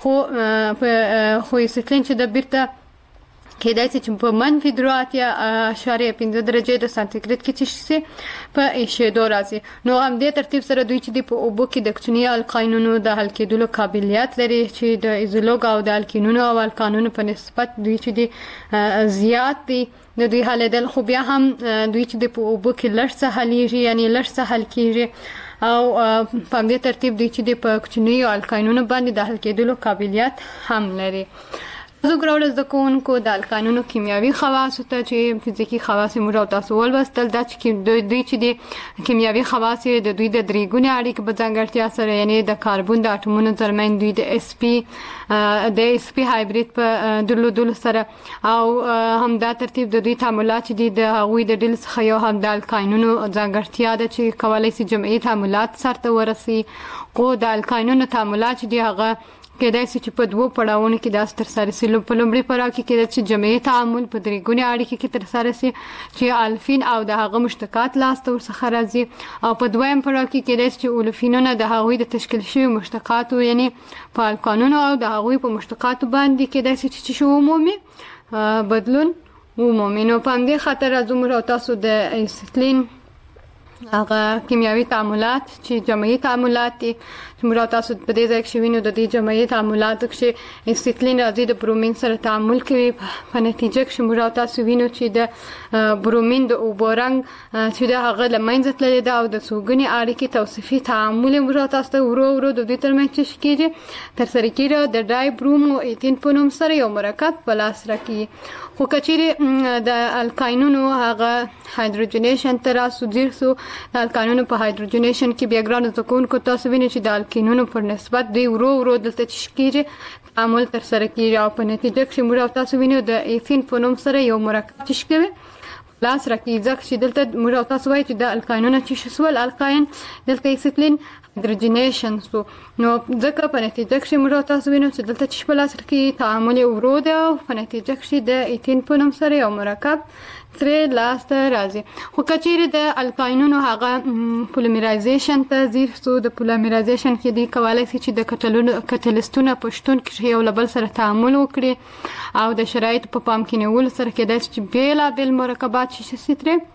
خو په خو ایتلین چې د بیرته کېدای شي چې په منفي درې اتیا اعشاریه پنځه درجې د سانتیګریډ کې چې شي په ایښېدو راځي نو همدې ترتیب سره دوی چې په اوبو کې د کوچني القاینونو د حل کېدلو قابلیت لري چې د ایزولوګ او د الکینونو او القانونو په نسبت دوی چې دي زیات دي د دوی حلېدل خو بیا هم دوی چې په اوبو کې لږ څه حلیږي یعنی لږ څه حل کېږي او په همدې ترتیب دوی چې په کوچنیو القاینونو باندې د حل کېدلو قابلیت هم لري. زه ګرانو زده کوونکو د القاینونو کیمیاوي خواصو ته چې فزیکي خواص موږ او تاسو ولوستل دا چې دوی چې د کیمیاوي خواص د دوی د درې ګونې اړیکې په ځانګړتیا سره یعنی د کاربن د اټومونو ترمنځ دوی د اس پی د اس پی هایبرید په درلودلو سره او همدا ترتیب د دوی تعاملات چې دي د هغوی د ډلې څخه یو هم د القاینونو ځانګړتیا ده چې کولی شي جمعي تعاملات سرته ورسي خو د القاینونو تعاملات چې دي هغه کېدای شي چې په دوو پړاوونو کې داسې ترسره شي په لومړي پړاو کې کېدای شي جمعي تعامل په درې ګونې اړیکې کې ترسره شي چې الفین او د هغه مشتقات لاسته ورڅخه راځي او په دویم پړاو کې کېدای شي چې اولفینونه د هغوی د تشکیل شوي مشتقاتو یعنی په القانونو او د هغوی په مشتقاتو باندې کېدای شي چې شي عمومي بدلون ومومي نو په همدې خاطر راځو موږ او تاسو د ایتلین هغه کیمیاوي تعاملات چې جمعي تعاملات دي چې موږ تاسو په دې ځای کې وینو د دې جمعي تعاملاتو کې ایتلین راځي د برومین سره تعامل کوي په نتیجه کې موږ تاسو وینو چې د برومین د اوبو رنګ چې د هغه له منځه تللی ده او د څو ګونې اړیکې توصیفي تعامل موږ تاسو ته ورو ورو د دوی ترمنځ چې کېږي ترسره کېږي د ډای برومو ایتین په نوم سره یو مرکب په لاس راکړي خو که چیرې د القاینونو هغه هایدروجنیشن ته راسو ځیر سو د القاینونو په هایدروجنیشن کې بیا ګرانو زده کوونکو تاسو وینئ چې د الکینونو پر نسبت دوی ورو ورو دلته چې کېږي تعامل تر سره کیږي او په نتیجه کې موږ او تاسو وینو د ایثین په نوم سره یو مرکب تشکیل کوي لاس راکې ځکه چې دلته موږ او تاسو وایي چې د الکاینونو چې شسول الکاین دلته ایسیتلین هایدروجینیشن سو نو ځکه په نتیجه کې موږ او تاسو وینو چې دلته چې په لاس کې تعامل ورود او په نتیجه کې د ایثین په نوم سره یو مرکب ترې لاس ته راځي خو کچېره د الکاینونو هغه پولیمرایزیشن ته ځیر سو د پولیمرایزیشن کې دی کولای شي چې د کټلونو کټلستونه پښتون کې یو لبل سره تعامل وکړي او د شرایط په پام کې نیول سره کېدای شي چې بیل بیل مرکبات شي ستره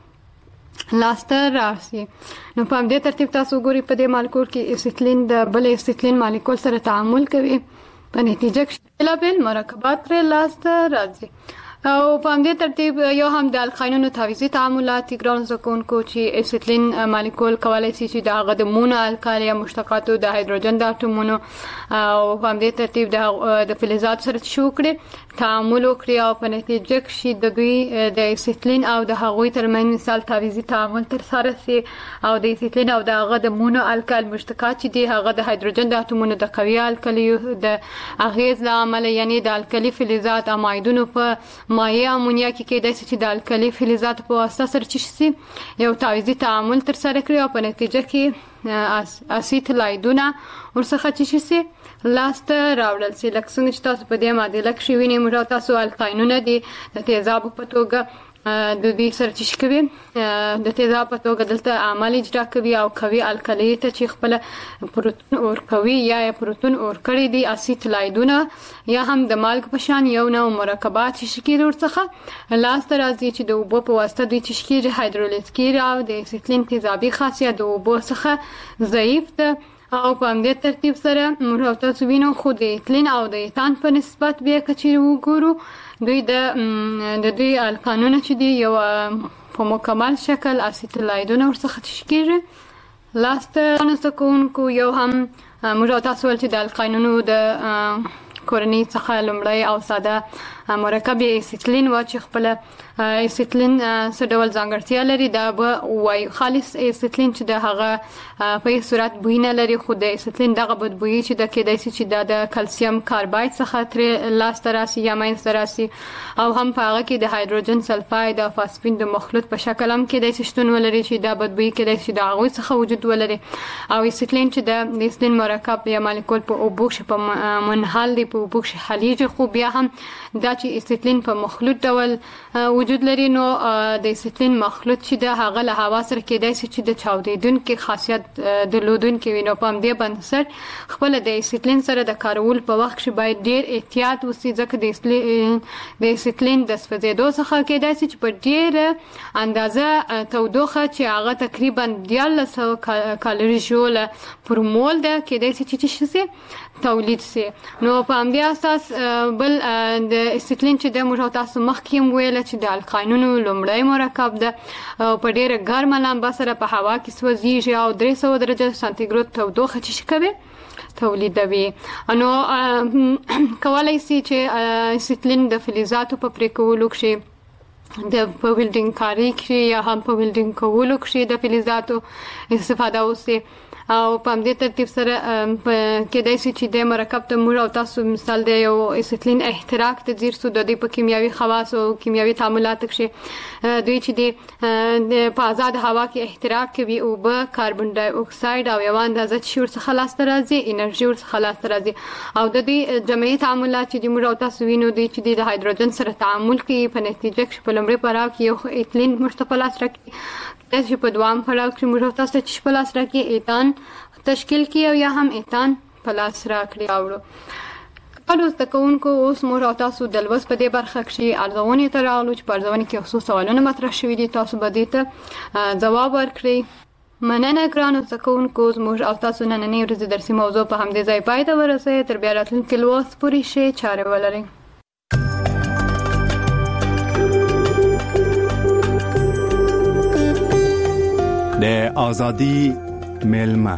لاسته راسي نو په دې ترتیب تاسو ګوري په دې مالیکول کې ایسیتلین د بل ایسیتلین مالیکول سره تعامل کوي په نتیجه کې بل بل مرکبات پر لاسته راځي او په دې ترتیب یو هم د الکاینونو تعویضي تعاملات ګران زکونکو چې ایسیتلین مالیکول کولای شي چې د هغه د مونو الکالي مشتقاتو د هایدروجن د اټومونو او په دې ترتیب د د فلزات سره شو کړي تعامل وکړي او په نتیجه کې د دوی د ایسیتلین او د هغوی ترمن مثال تعویضي تعامل تر سره سي او د ایسیتلین او د هغه د مونو الکال مشتقات چې دی هغه د هایدروجن د اټومونو د قوي الکالي د اغیز لامل یعنی د الکالي فلزات امایدونو په مایع امونیا کې کېدای شي چې د الکالي فلزات په واسطه سره چې شي یو تعویضي تعامل تر سره کړي او په نتیجه کې اسیتلایدونه ورڅخه چې شي لاسته راوړل شي لکه څنګه چې تاسو په دې معادله کې وینئ موږ تاسو الکاینونه دي د تیزاب په توګه د دې سره چې کوي د تیزاب په توګه دلته عمل اجرا کوي او کوي الکالي ته چې خپل پروتون اور کوي یا پروتون اور کړی دي اسیتلایدونه یا هم د مالګ په شان یو نوع مرکبات چې شکل ورڅخه لاسته راځي چې د اوبو په واسطه دوی چې شکل هایدرولیز کیږي او د ایسیتلین تیزابي خاصیت د اوبو څخه ضعیف ده او په دې ترتیب سره موږ تاسو وینو خو د ایثلین او د ایثان په نسبت بیا کچې وګورو دوی د د دوی الکانونه چې دی یو په مکمل شکل اسیتلایدونه ورڅخه تشکیل لاسته نسکونکو یو هم موږ تاسو ول چې د الکانونو د کورنۍ څخه لومړی او ساده مرکب ایسیتلین و چې خپل ایسیتلین څه ډول ځانګړتیا لري دا به وای خالص ایسیتلین چې د هغه په صورت بوی نه لري خو د ایسیتلین دغه بدبویي چې د کېدای شي چې د کلسیم کارباید څخه تر لاس تراسي یا ماین تراسي او هم په هغه کې د هایدروجن سلفاید او فاسفین د مخلوط په شکل هم کېدای شي شتون ولري چې دا بدبویي کېدای شي د هغه څخه وجود ولري او ایسیتلین چې د ایسیتلین مرکب یا مالیکول په اوبو کې په منحل دی په اوبو کې حلیږي خو بیا هم دا چې ایسیتلین په مخلوط ډول وجود لري نو د ایسیتلین مخلوط چې د هغه له هوا سره کېدای شي چې د چاودیدونکو خاصیت درلودونکو وي نو په دې باندې خپل د ایسیتلین سره د کارول په وخت کې باید ډیر احتیاط وشي ځکه د ایسیتلین د ایسیتلین د سوځیدو څخه کېدای شي چې په ډیر اندازه تودوخه چې هغه تقریبا دیارلس کالوري جول پر مول ده کېدای شي چې شي تولید شي نو په همدې اساس بل د ایسیتلین چې د موږ تاسو مخکې ویل چې د الکاینونو لومړی مرکب ده په ډیره ګرمه لمبه سره په هوا کې سوځي او درې سوه درجه سانتیګراد تودوخه چې کوي تولیدوي نو کولای شي چې ایسیتلین د فلزاتو په پریکولو کې د په ویلډینګ کاری کې یا هم په ویلډینګ کولو کې د فلزاتو استفاده وشي او په دې ترتیب سره کېدای شي چې د مرکب ته موږ او تاسو مثال دی یو ایسیتلین احتراق ته ځیر سو د دې په کیمیاوي خواص او کیمیاوي تعاملات کې دوی چې د په آزاد هوا کې احتراق کوي او به کاربن ډای اکساید او یو اندازه شور څخه لاس راځي انرژي ورڅخه لاس راځي او د دې جمعي تعاملات چې موږ او تاسو وینو دي چې د هایدروجن سره تعامل کوي په نتیجه کې په لومړي پړاو کې یو ایثلین مرتبط لاس راکړي چې په دوام پړاو کې موږ تاسو ته په لاس راکړي ایثان تشکیل کی او یا هم ایثان په لاس راکړي اوړو خپل تکونکو اوس موږ تاسو د لوس په دې برخه کې ارزونه تر راغلو چې په ارزونه کې خصوص سوالونه مطرح شوي دي تاسو به دې ته جواب ورکړئ مننه ګرانو تکونکو موږ او تاسو نننې ورځې درسي موضوع په همدې ځای پای ته ورسوي تر بیا راتلونکي لوس پورې شي چاره ولرئ د آزادی میلمه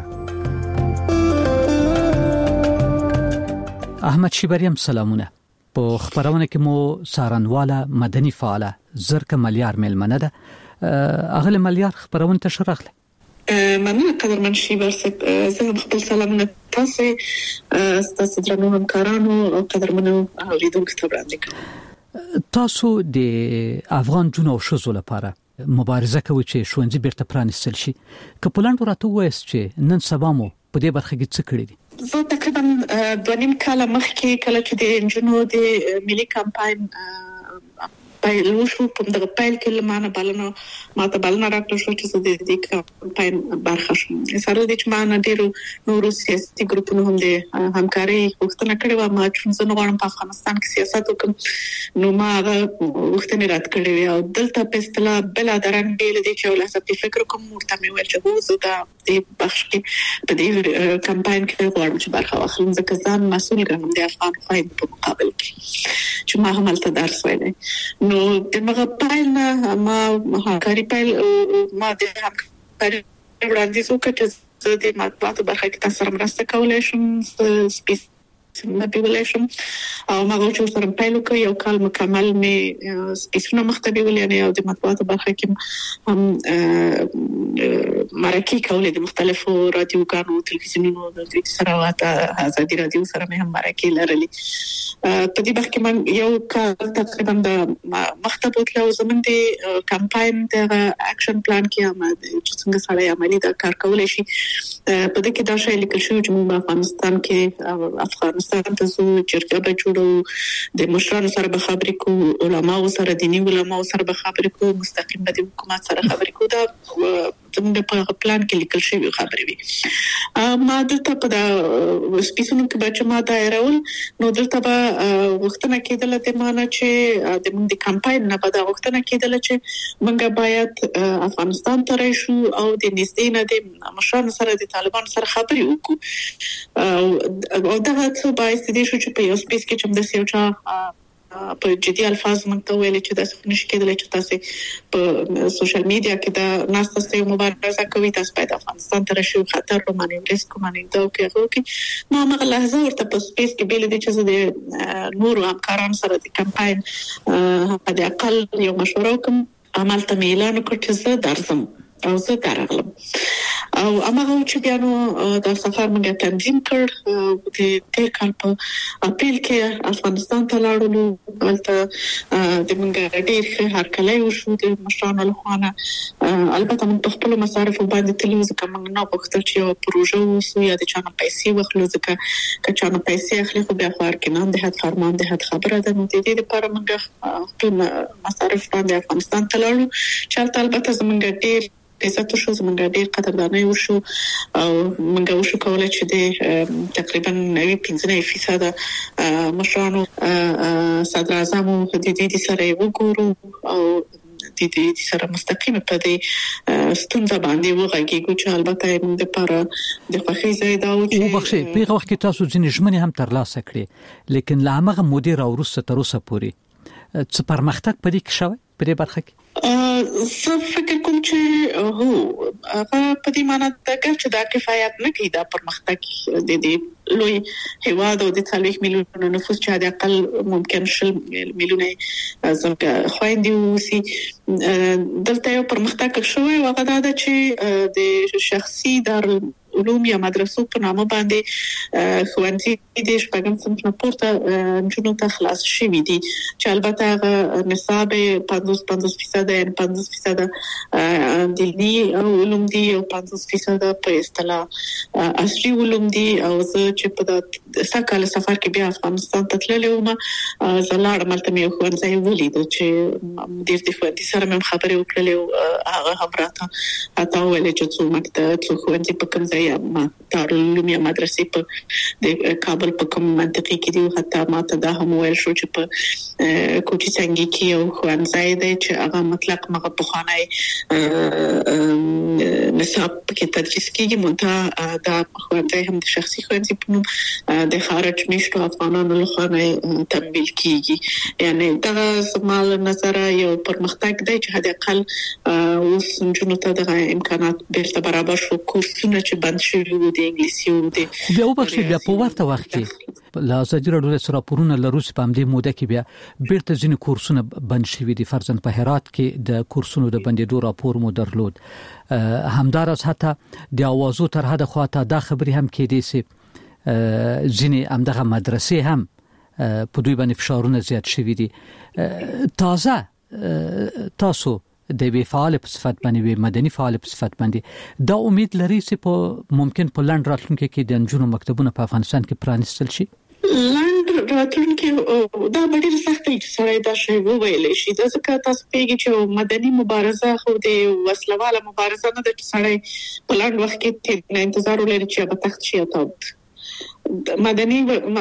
احمد شیبریم سلامونه په خبرونه کې مو سارنواله مدني فعاله زرکه ملیار میلمنه ده اغله ملیار خبرونه ته شرخله مننه قدرمن شي برسک زه خپل سلامونه تاسو تاسو درنو همکارانو او قدرمنو اوریدونکو ته وړاندې کوم. تاسو د افغان جنو شوزو لپاره مبارزه کوي چې شونځي بیرته پرانیستل شي. کپلان ورته وایي چې نن سبا مو په دې برخه کې څه کړی دي؟ زه تقریبا دوه نیم کال مخکې کله چې د جنو د ملي کمپاین په لوشو په دغه پایل کې لمانه بلنه ماته بلنه راکړل شو چې د دې کمپاین برخه شم. سره د چې ما نه ډیرو نورو سیاسي ګروپونو هم د همکاري غوښتنه کړې و، ما چې زه غواړم په افغانستان کې سیاست وکم، نو ما غوښتنه رات کړې و او دلته په اصطلاح بل درنګ بیل دي چې ولاسه په فکر کوم ورته مې ویل چې زه دا د بخش کې په دې کمپاین کې غواړم چې برخه واخلم، ځکه ځان مسؤل ګڼم د افغان خوایند په مقابل کې چې ما هم تل درس ویلې. نو دغه پایل نه ما همکاري پایل ما د همکاري وړاندیز وکړ چې د مطبوعاتو برخه کې تاسو سره مرسته کولای شم، سپیس مې ویلای شم او ما غوښتل سره پایل وکړ. یو کال مکمل مې سپیسونه مختبي ولې او د مطبوعاتو برخه کې هم مرکه کولې د مختلفو رادیوګانو تلویزیونونو د سره واته ازادي رادیو سره مې هم مرکه لرلې. په دې برخه کې من یو کال تقریبا د مختبوت له زمون د کمپاین د اکشن پلان کې هم چې څنګه سره عملي دا کار کولای شي. په دې کې دا شی لیکل شوی چې موږ افغانستان کې افغانستان ته زو چرګه به جوړو، د مشرانو سره به خبرې کوو، علماو سره دیني علماو سره به خبرې کوو، مستقیم به د حکومت سره خبرې کوو. دا زموږ په پلان کې لیکل شوی خبرې وي. ما دلته په دا سپیسونو کې بچ ما دایرول، نو دلته به وختونه کېدل ته معنی چې د موږ د کمپاین نه په دا وختونه کېدل چې موږ باید افغانستان ته راشو او د نږدې نه د مشرانو سره د طالبان سره خبرې وکړو. او دا څه باعث دي چې په یو سپیس کې چې د سیوچا په جدي الفاظ مونږ ویل چې دا څه نشي کېدلی چې تاسو په سوشل میډیا کې دا ناس تاسو مبارزه کوي، تاسو باید افغانستان ته راشي، خطر رو باندې ریسک باندې دا کوي کوي نو هغه لحظه ورته په سپیس کې بیل دي چې د نور همکارانو سره د کمپاین په د اقل یو مشوره کوم عمل ته اعلان وکړ چې زه درځم او زه درغلم. او هغه چې بیا نو د سفر موږ تنظیم کړ د تیر کال په اپریل کې افغانستان ته لاړو. ولته د موږ ډېر هرکلی وشو د مشرانو له خوا. البته موږ په خپل مصارف باندې تلو ځکه موږ نه غوښتل چې یو پروژه وسو یا د چانه پیسې واخلو، ځکه که چانه پیسې اخلي خو بیا خو ارکانان د هڅ فرمان د هڅ خبره ده. نو د دې لپاره موږ خپل مصارف باندې افغانستان ته لاړو چې البته زموږ ډېر عزت شو، زمونږ ډېر قدرداني وشو او موږ وشو کولای چې د تقریبا نوي پنځه فیصد مشرانو صدر اعظم د دې سره وګورو او د دې سره مستقیم په دې ستونزه باندې وغږیږو چې البته موږ لپاره د خوښۍ ځای دا و چې وبخښئ په وخت کې تاسو ځینې ژمنې هم ترلاسه کړې، لیکن لا هغه مدیر او وروسته تر اوسه پورې څه پرمختګ پدې کې شوی په دې برخه کې؟ زه فکر کوم چې هو هغه په دې معنی دا چې دا کفایت نه کوي دا پرمختګ د دې لوی هیواد او د څلوېښت میلیونه نفوس چې د اقل ممکن شل میلیونه زموږ خويندې وسی. دلته یو پرمختګ شوی و هغه دا چې د شخصي دار علوم یا مدرسو په نامه باندې ښوونځي د شپږم صنف نه پورته جنو ته خلاص شوي دي چې البته هغه نصاب پنځوس پنځوس فیصد یا پنځوس فیصد دیني علوم دي او پنځوس فیصد په اصطلاح عصري علوم دي. او زه چې په سکهاله سفر کې بیا افغانستان ته تللی وم، زه لاړم هلته مې یو ښوونځی ولید چې مدیر د ښوونځي سره مې خبرې وکړلې او هغه هم راته حتی وویل چې څو مکتب څو ښوونځي په کوم ځای یا دارالعلوم یا مدرسې په د کابل په کوم منطقه کې دي. حتی ماته دا هم ویل شو چې په کوټي څنګه کې یو ښوونځی دی چې هغه مطلق مغه پخوانی نصاب کې تدریس کیږي، مونږ دا ښوونځی هم د شخصي ښوونځي په نوم د خارج میشتو افغانانو لخوا نه تمویل کیږي. یعنی دا زموږ نظر یو پرمختګ دی چې حد اقل اوس جنو ته د امکانات بیرته برابر شو. کورسونه چې بند شوي وو د انګلیسي او د بیا وبخښئ بیا په ورته وخت کې لا ازادي راډیو سره راپورونه لروس په امدې موده کې بیا بیرته ځینې کورسونه بند شوي دي. فرضاً په هرات کې د کورسونو د بندیدو راپور مو درلود. همدارس حتی د اوازو تر حد خواته دا خبري هم کې دي چې ځینې همدغه مدرسې هم په دوی باندې فشارونه زیات شوي دي. تازه تاسو د وی فعال په صفت باندې وی مدني فعال په صفت باندې دا امید لري چې په ممکن په لاند راتلونکي کې د انجونو مکتبونه په افغانستان کې پرانیستل شي. لاند راتلونکي دا ډېر سخت دی چې سړی دا شی وویل شي. دا ځکه تاسو پیږي چې مدني مبارزه خو د وسلواله مبارزه نه ده چې سړی په لاند وخت کې انتظار ولري چې به تخت شي او مدني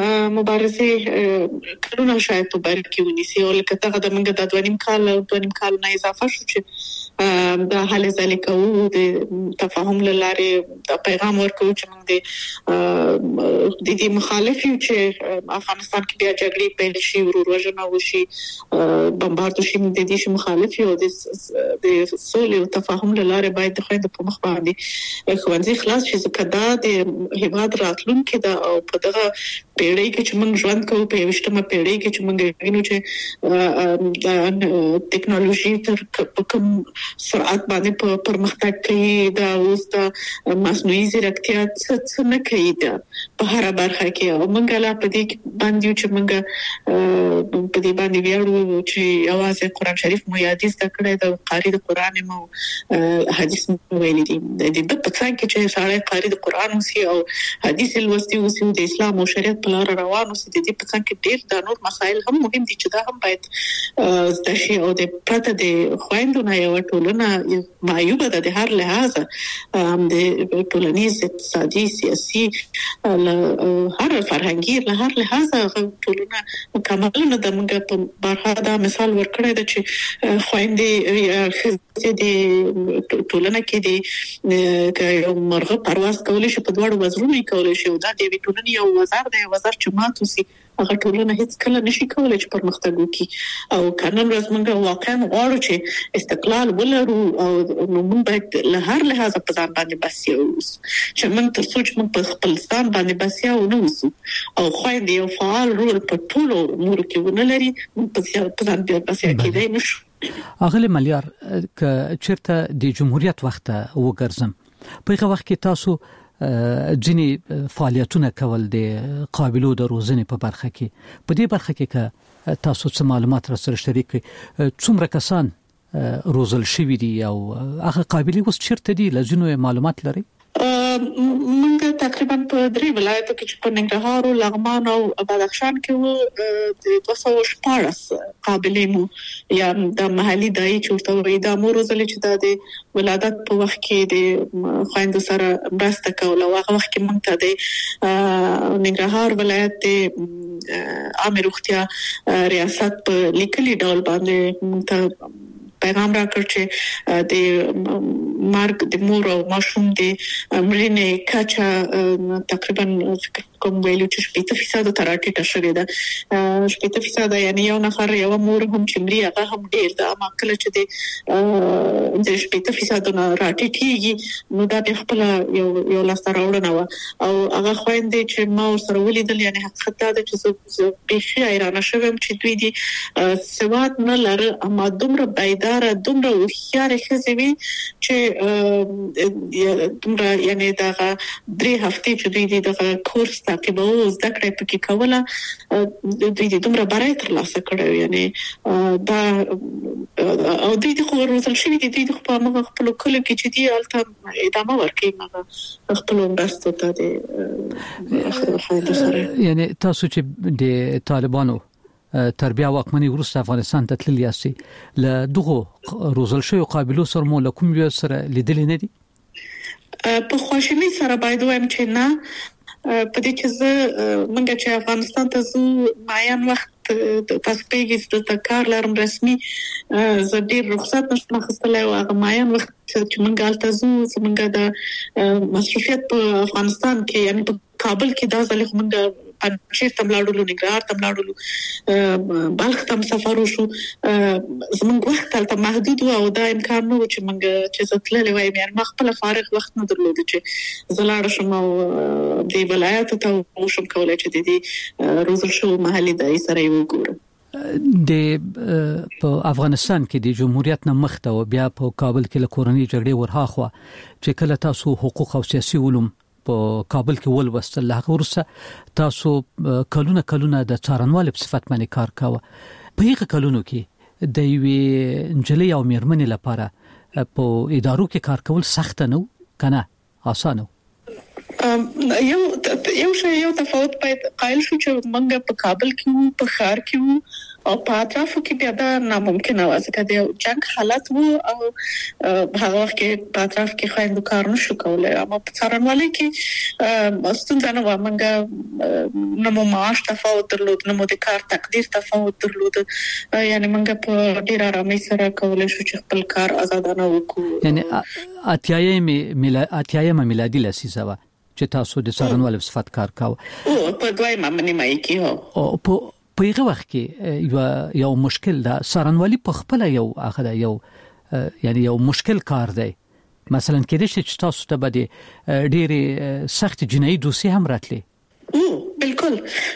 مبارزه کلونه شاید په بر کې ونیسي او لکه څنګه د منګه د دویم کال او دویم کال نه اضافه شو چې د حل ځلې کوو د تفاهم لاره د پیغام ورکو چې موږ د د دې مخالف یو چې افغانستان کې بیا جګړې پیل شي ورور وژنه وشي بمبارد شي د دې شي مخالف یو د د سولې او تفاهم لاره باید د خويند په مخ باندې خوانځي خلاص شي ځکه دا د هیواد راتلونکي دا او په دغه پیړۍ کې چې موږ ژوند کوو په یوشتمه پیړۍ کې چې موږ وینو چې د ټیکنالوژي تر کوم سرعت باندې پرمختګ کوي دا اوس د مصنوعي ځیرکتیا څه نه کوي دا په هر برخه کې او موږ لا په دې باندې چې موږ په دې باندې ویاړو چې اواز قرآن شریف مو یادې زده کړې د قاری د قرآن مو حدیث مو ویلي دي د دې په څنګه کې چې سړی قاری د قرآن اوسي او حدیث لوستي اوسي د اسلام او شریعت په لار روان اوسي د دې په څنګه کې ډېر د نور مسایل هم مهم دي چې دا هم باید زده شي او د پرته د خويندونو یو ټولنه معیوبه ده د هر لحاظ هم د ټولنیز اقتصادي سیاسي هر فرهنګي له هر لحاظ ټولنه مکمل نه د موږ په برخه دا مثال ورکړی دی چې خويندې د ټولنه کې د یو مرغه پرواز کولی شي په دواړو وزرونو کولی شي او دا د ټولنې یو وزر دی وزر چې ماتو سي هغه ټولنه هیڅ کله نشي کولای چې پرمختګ وکړي او قانون رسمنګ واقعا غواړو چې استقلال ولرو او موږ باید له هر لحاظ په ځان باندې بسیا اوسو چې موږ تر څو چې موږ په خپل ځان باندې بسیا ونه اوسو او خويندې یو فعال رول په ټولو امور کې ونه لري په ځان باندې بسیا کېدای نشو. اغلی ملیار ک چیرته د جمهوریت وخت وګرځم په هغه وخت کې تاسو ځینې فعالیتونه کول د قابلو د روزنې په برخه کې په دې برخه کې که تاسو څه معلومات را سره شریک کړئ څومره کسان روزل شوي دي او هغه قابلیت اوس چیرته دي لزینو معلومات لري؟ موږ تقریبا په درې ولایتو کې چې په ننګرهار او لغمان او بدخشان کې وو د دوه سوه شپاړس قابلې مو یا د محلي دای چې ورته د امور زل چې د ولادت په وخت کې د خويندو سره مرسته کول او هغه وخت کې موږ ته د ننګرهار ولایت د عامه روغتیا ریاست په لیکلي ډول باندې موږ ته پیغام راکړ چې د مارګ د مور او ماشوم د مړینې کچا تقریبا کوم ویلو چې شپږ فیصد تر راټیټه شوې ده شپږ فیصد یعنی یو نفر یو مور هم چې مړی هغه هم ډیر ده اما کله چې د د شپږ فیصد نه راټیټيږي نو دا په خپل یو یو لاس راوړنه و او هغه خويندې چې ما سره ولیدل یعنی حقیقت دا چې به خي ایران شوم چې دوی دي سواد نه لره اما دومره بيدار دومره وخیار خزوي چې دومره یعنی دا درې هفته چې دوی دي د کورس تعقیب او زده کړې پکې کوله دوی دې دومره برای تر لاسه کړو یعنی دا او دوی د خو روزل شوی دي دوی په موږ خپل کله کې چې دی البته ادامه ورکړي موږ خپل مرسته ته دي یعنی تاسو چې د طالبانو تربیه واکمنۍ وروسته افغانستان ته تللی یاستئ له دغه روزل شوی قابلو سره مو له کوم یو سره لیدل نه دي؟ په خوشحالي سره باید وایم چې نه په دې چې زه منګه چې افغانستان ته زو معین وخت تاسو پیګی د کار لرم رسمي زه ډیر رخصت نشم اخیستلای او هغه معین وخت چې منګه الته زو منګه د مصرفیت په افغانستان کې یعنی په کابل کې دا ځل منګه پنځیر تملاړو نګرهار تملاړو بلخ تم سفر وشو زموږ وخت تل محدود او دا امکان نو چې موږ چې زتللې وای بیا ما خپل فارغ وخت نه درلود چې زلاړ شم او د ولایت ته وشم کولای چې د دې روزل شو محلي د سره یو ګور د په افغانستان کې د جمهوریت نه مخته او بیا په کابل کې له کورنۍ جګړې ورهاخوا چې کله تاسو حقوق او سیاسي علوم په کابل کې ولوستل هغه ورسره تاسو کلونه کلونه د څارنوال په صفت باندې کار کاوه په هغه کلونو کې د یوې انجلۍ او میرمنې لپاره په ادارو کې کار کول سخت نه کنه آسان یو یو شی یو تفاوت باید قائل شو چې موږ په کابل کې وو په ښار کې وو او په اطرافو کې بیا دا ناممکن و ځکه د جنگ حالت وو او هغه وخت کې په اطراف کې خويندو کار نشو کولای اما په څارنوالۍ کې ستونزه نه و موږ نو معاش تفاوت درلود نو د کار تقدیر تفاوت درلود یعنی موږ په ډیر آرامۍ سره کولای شو چې خپل کار آزادانه وکړو یعنی اتیایم میلادي میلادي لسیزه و چې تاسو د څارنوال په صفت کار کاوه او په دویمه منی مای کې هو او په په هغه وخت کې یو یو مشکل دا څارنوالي په خپل یو اخره یو یعنی یو مشکل کار دی مثلا کېدې چې تاسو ته بده ډېری سخت جنایي دوسیه هم راتلې او بالکل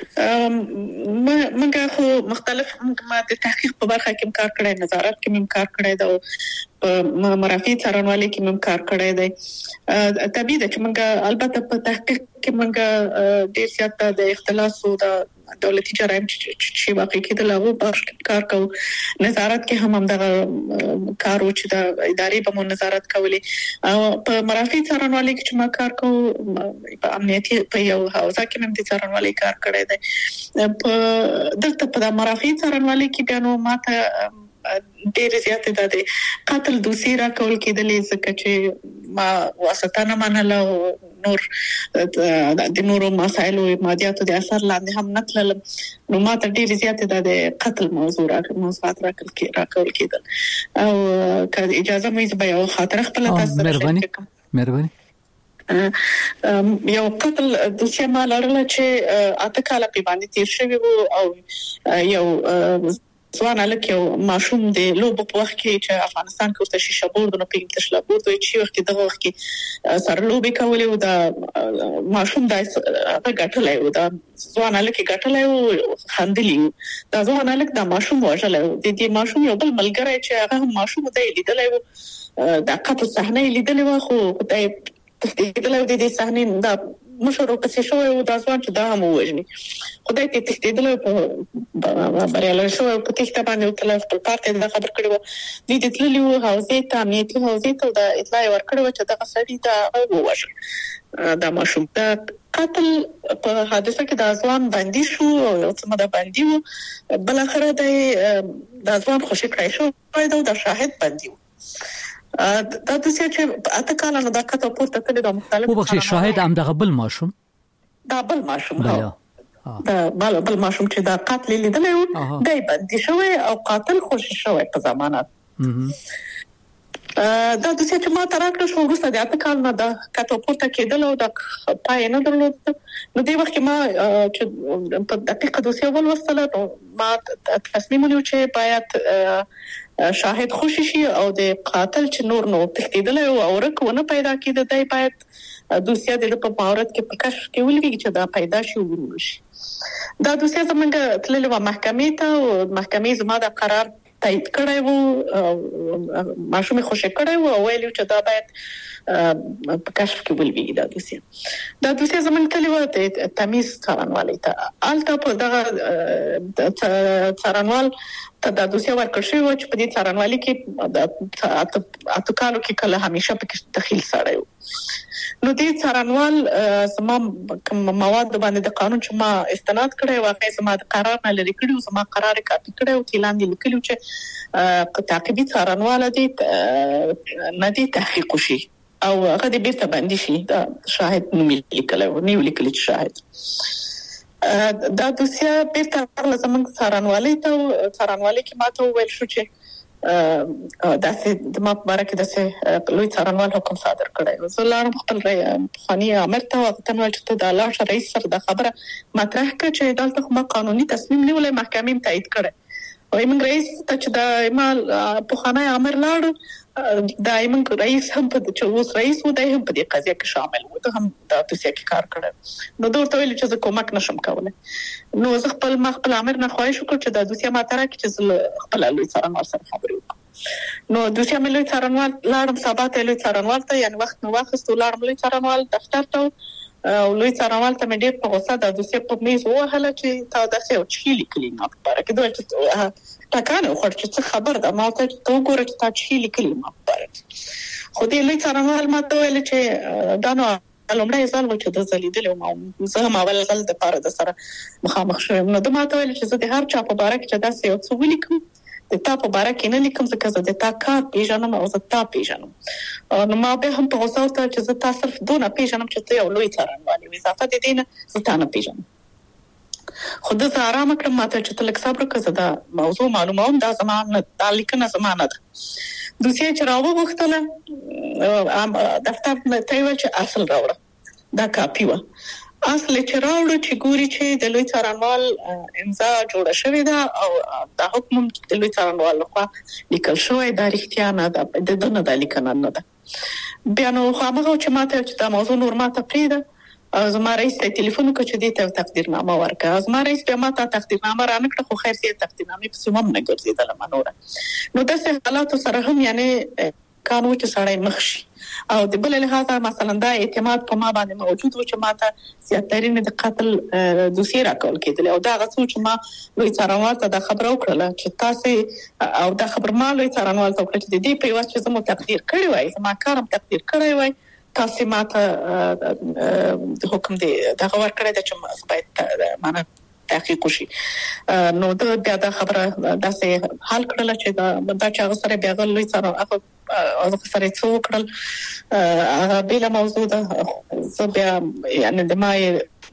موږ خو مختلف ما د تحقیق په برخه کې کار کړی نظارت کې مم کار کړی دا په مرافي څارنوالۍ کې مم کار کړی دی طبيعي ده چې موږ البته په تحقیق کې موږ ډېر زیات د اختلاس او د دولتي جرایم چې واقع کېدل هغه په کار کوو نظارت کې هم هم د کار او چې د ادارې په نظارت کولې او په مرافي څارنوالۍ کې چې ما کار کوو په امنیتي په یو حوزه کې هم د څارنوالۍ کار کړی دی په دلته په مرافي څارنوالۍ کې بیا نو ماته ډېر زیات د قتل دوسیه را کول کېدلې ځکه چې ما واسطه نه منله نور د نورو مسایلو مادیاتو د اثر لاندې هم نتلل نو ما ته ډېر زیات د قتل موضوع راکړ موضوعات راکړل کېدل او که اجازه مې به یو خاطر خپل تاسو مهرباني مهرباني یو قتل دوسیه ما لرله چې اته کاله په باندې تیر شوی وو او یو ځوان الک یو ماشوم د لوب په وخت کې چې افغانستان کې ورته شیشه بورد نو پیګ تشلا بورد وي چې وخت دغه وخت کې سره لوبي کولې او دا ماشوم دای هغه غټلای او دا ځوان الک غټلای او خندلی دا ځوان الک دا ماشوم وژلای د دې ماشوم یو بل ملګری چې هغه ماشوم دی لیدلای او دا قتل صحنه لیدلې و خو خدای تخدیدلای د دې صحنه دا مشورو کې شو او دا ځوان چې دا هم وژني خدای ته تخدیدلای په بریاله شو په تخته باندې تل خپل پارت دا خبر کړو د دې تللی وو حوزه ته امنیتي حوزه ته دا اطلاع ورکړو چې دا سړی دا وژل دا ماشوم دا قتل په حادثه کې دا ځوان باندې شو او یو څه مده باندې وو بل اخر دا ځوان خوشی کړی شو دا د شاهد باندې دا د څه چې اته کاله نو دا کته پورته کړی دا مختلف او بخښي شاهد هم دغه بل ماشوم دا بل ماشوم دا بل بل ماشوم چې دا قتل لیدل یو دای باندې شوی او قاتل خوشی شوی په ضمانت دا د څه چې ما تراکړ شو ورسته د اته کال نه دا کته پورته کېدل او دا پای نه درلود نو دی وخت ما چې په دقیقه دوسیه ولوستله ما تصمیم ونیو چې باید شاهد خوشی شي او د قاتل چې نور نو تخدیدل او ورکونه پیدا کېده دی باید دوسیه د په مهارت کې په کشف کې ولګي چې دا پیدا شي ورول شي دا دوسیه زمونږ تللی و محکمې ته او محکمې زما د قرار تایید کړی وو ماشوم خوشی کړی وو او ویلو چې دا باید په کشف کې ولګي دا دوسیه دا دوسیه زمونږ تللی و د تمیز څارنوالۍ ته الته په دغه څارنوال ته دا دوسیه ورکړ شوی و چې په دې څارنوالۍ کې اته کالو کې کله همیشه په دخیل سره یو نو دې څارنوال زما مواد باندې د قانون چې ما استناد کړی واقعي زما د قرار نه لري کړی زما قرار کاپی کړی او اعلان دی لیکلو چې تعقیبي څارنوال دې نه دي تحقیق شي او هغه دې بیرته باندې شي دا شاهد نو لیکلی و نیو لیکلی چې شاهد دا دوسیه بیرته زموږ څارنوالۍ ته څارنوالۍ کې ماته ویل شو چې داسې د ما په باره کې داسې لوی څارنوال حکم صادر کړی. زه لاړم خپل خاني امر ته وغوښتم چې ته د لاړ رئیس سره د خبره مطرح کړه چې دلته ما قانوني تصمیم نیولای، محکمې تایید کړی. او موږ رئیس ته چې د ما په خانه امر لاړ، دا موږ رئیس هم په چې اوس رئیس و دی هم په دې قضیه کې شامل و، ته هم د توصیه کې کار کړی. نو دوی ته ویل چې زه کومک نشم کولای. نو زه خپل ما خپل امر نه خواهش وکړ چې د دوسیه ماتره کې چې خپل لوی څارنوال سره خبرې وکړم. نو دوسیه مې لوی څارنوال لاړم، سبا ته لوی څارنوال ته یعنی وخت نو واخست لاړم لوی څارنوال دفتر ته، او لوی څارنوال ته مې ډېر په غوسه د دوسیه په میز وهله چې تا داسې او چی لیکلی ما په باره کې دوی چې ټاکنه وخت چې خبر ده ما ته ته وګوره چې تا چی لیکلی ما په باره کې. خو دې لوی څارنوال ما ته ویل چې دا نو لومړی ځل و چې د زلیدل او ما زه هم اول ځل د پاره د سره مخامخ شوم. نو د ما ته ویل چې زه د هر چا په باره کې چې داسې یو څه ولیکم د تا په باره کې نه لیکم، ځکه زه د تا کار پیژنم او زه تا پیژنم. نو ما به هم په غوسه ورته چې زه تا صرف دونه پیژنم چې ته یو لوی څارنوال یې، اضافه د دې نه زه تا نه پیژنم. خو د زه آرام کړم، ما ته چې ته لږ صبر وکړه، زه دا موضوع معلوموم، دا زما نه دا لیکنه زما نه ده. دوسیه چې راوغوښتله دفتر ته یې ویل چې اصل راوړه، دا کاپي وه. اصل چې راوړو چې ګوري چې د لوی څارنوال امضا جوړه شوې ده او دا حکم د لوی څارنوال لخوا لیکل شوی، دا رښتیا نه ده، د دنه د لیکنه نه ده. بیا نو خامخا چې ماته چې دا موضوع نور ماته پرېږده، زما رئیس ته ټلیفون وکړ چې دې ته تقدیرنامه ورکړه. زما رئیس بیا ماته تقدیرنامه را نه کړه، خو خیر سي تقدیرنامې پسې هم نه ګرځېدله منوره. نو داسې حالاتو سره هم یعنی قانون چې سړی مخ شي. او د بل لحاظه مثلا دا اعتماد په ما باندې موجود و چې ماته زیاترین د قتل دوسیه راکول کېدل، او دا غوښتل چې ما لوی څارنوال ته دا خبر وکړه چې تاسو او دا خبر ما لوی څارنوال ته وکړه چې دې په واسطه چې زموږ تقدیر کړی وای، زما کارم تقدیر کړی وای، تاسو ماته د حکم دی دا خبر کړی دا چې باید معنا تحقیق وشي. نو دا بیا دا خبره داسې حل کړل چې دا دا چې هغه سره بیا غلوي سره هغه هغه سره څو کړل هغه بل موضوع ده. زه بیا یعنی د ما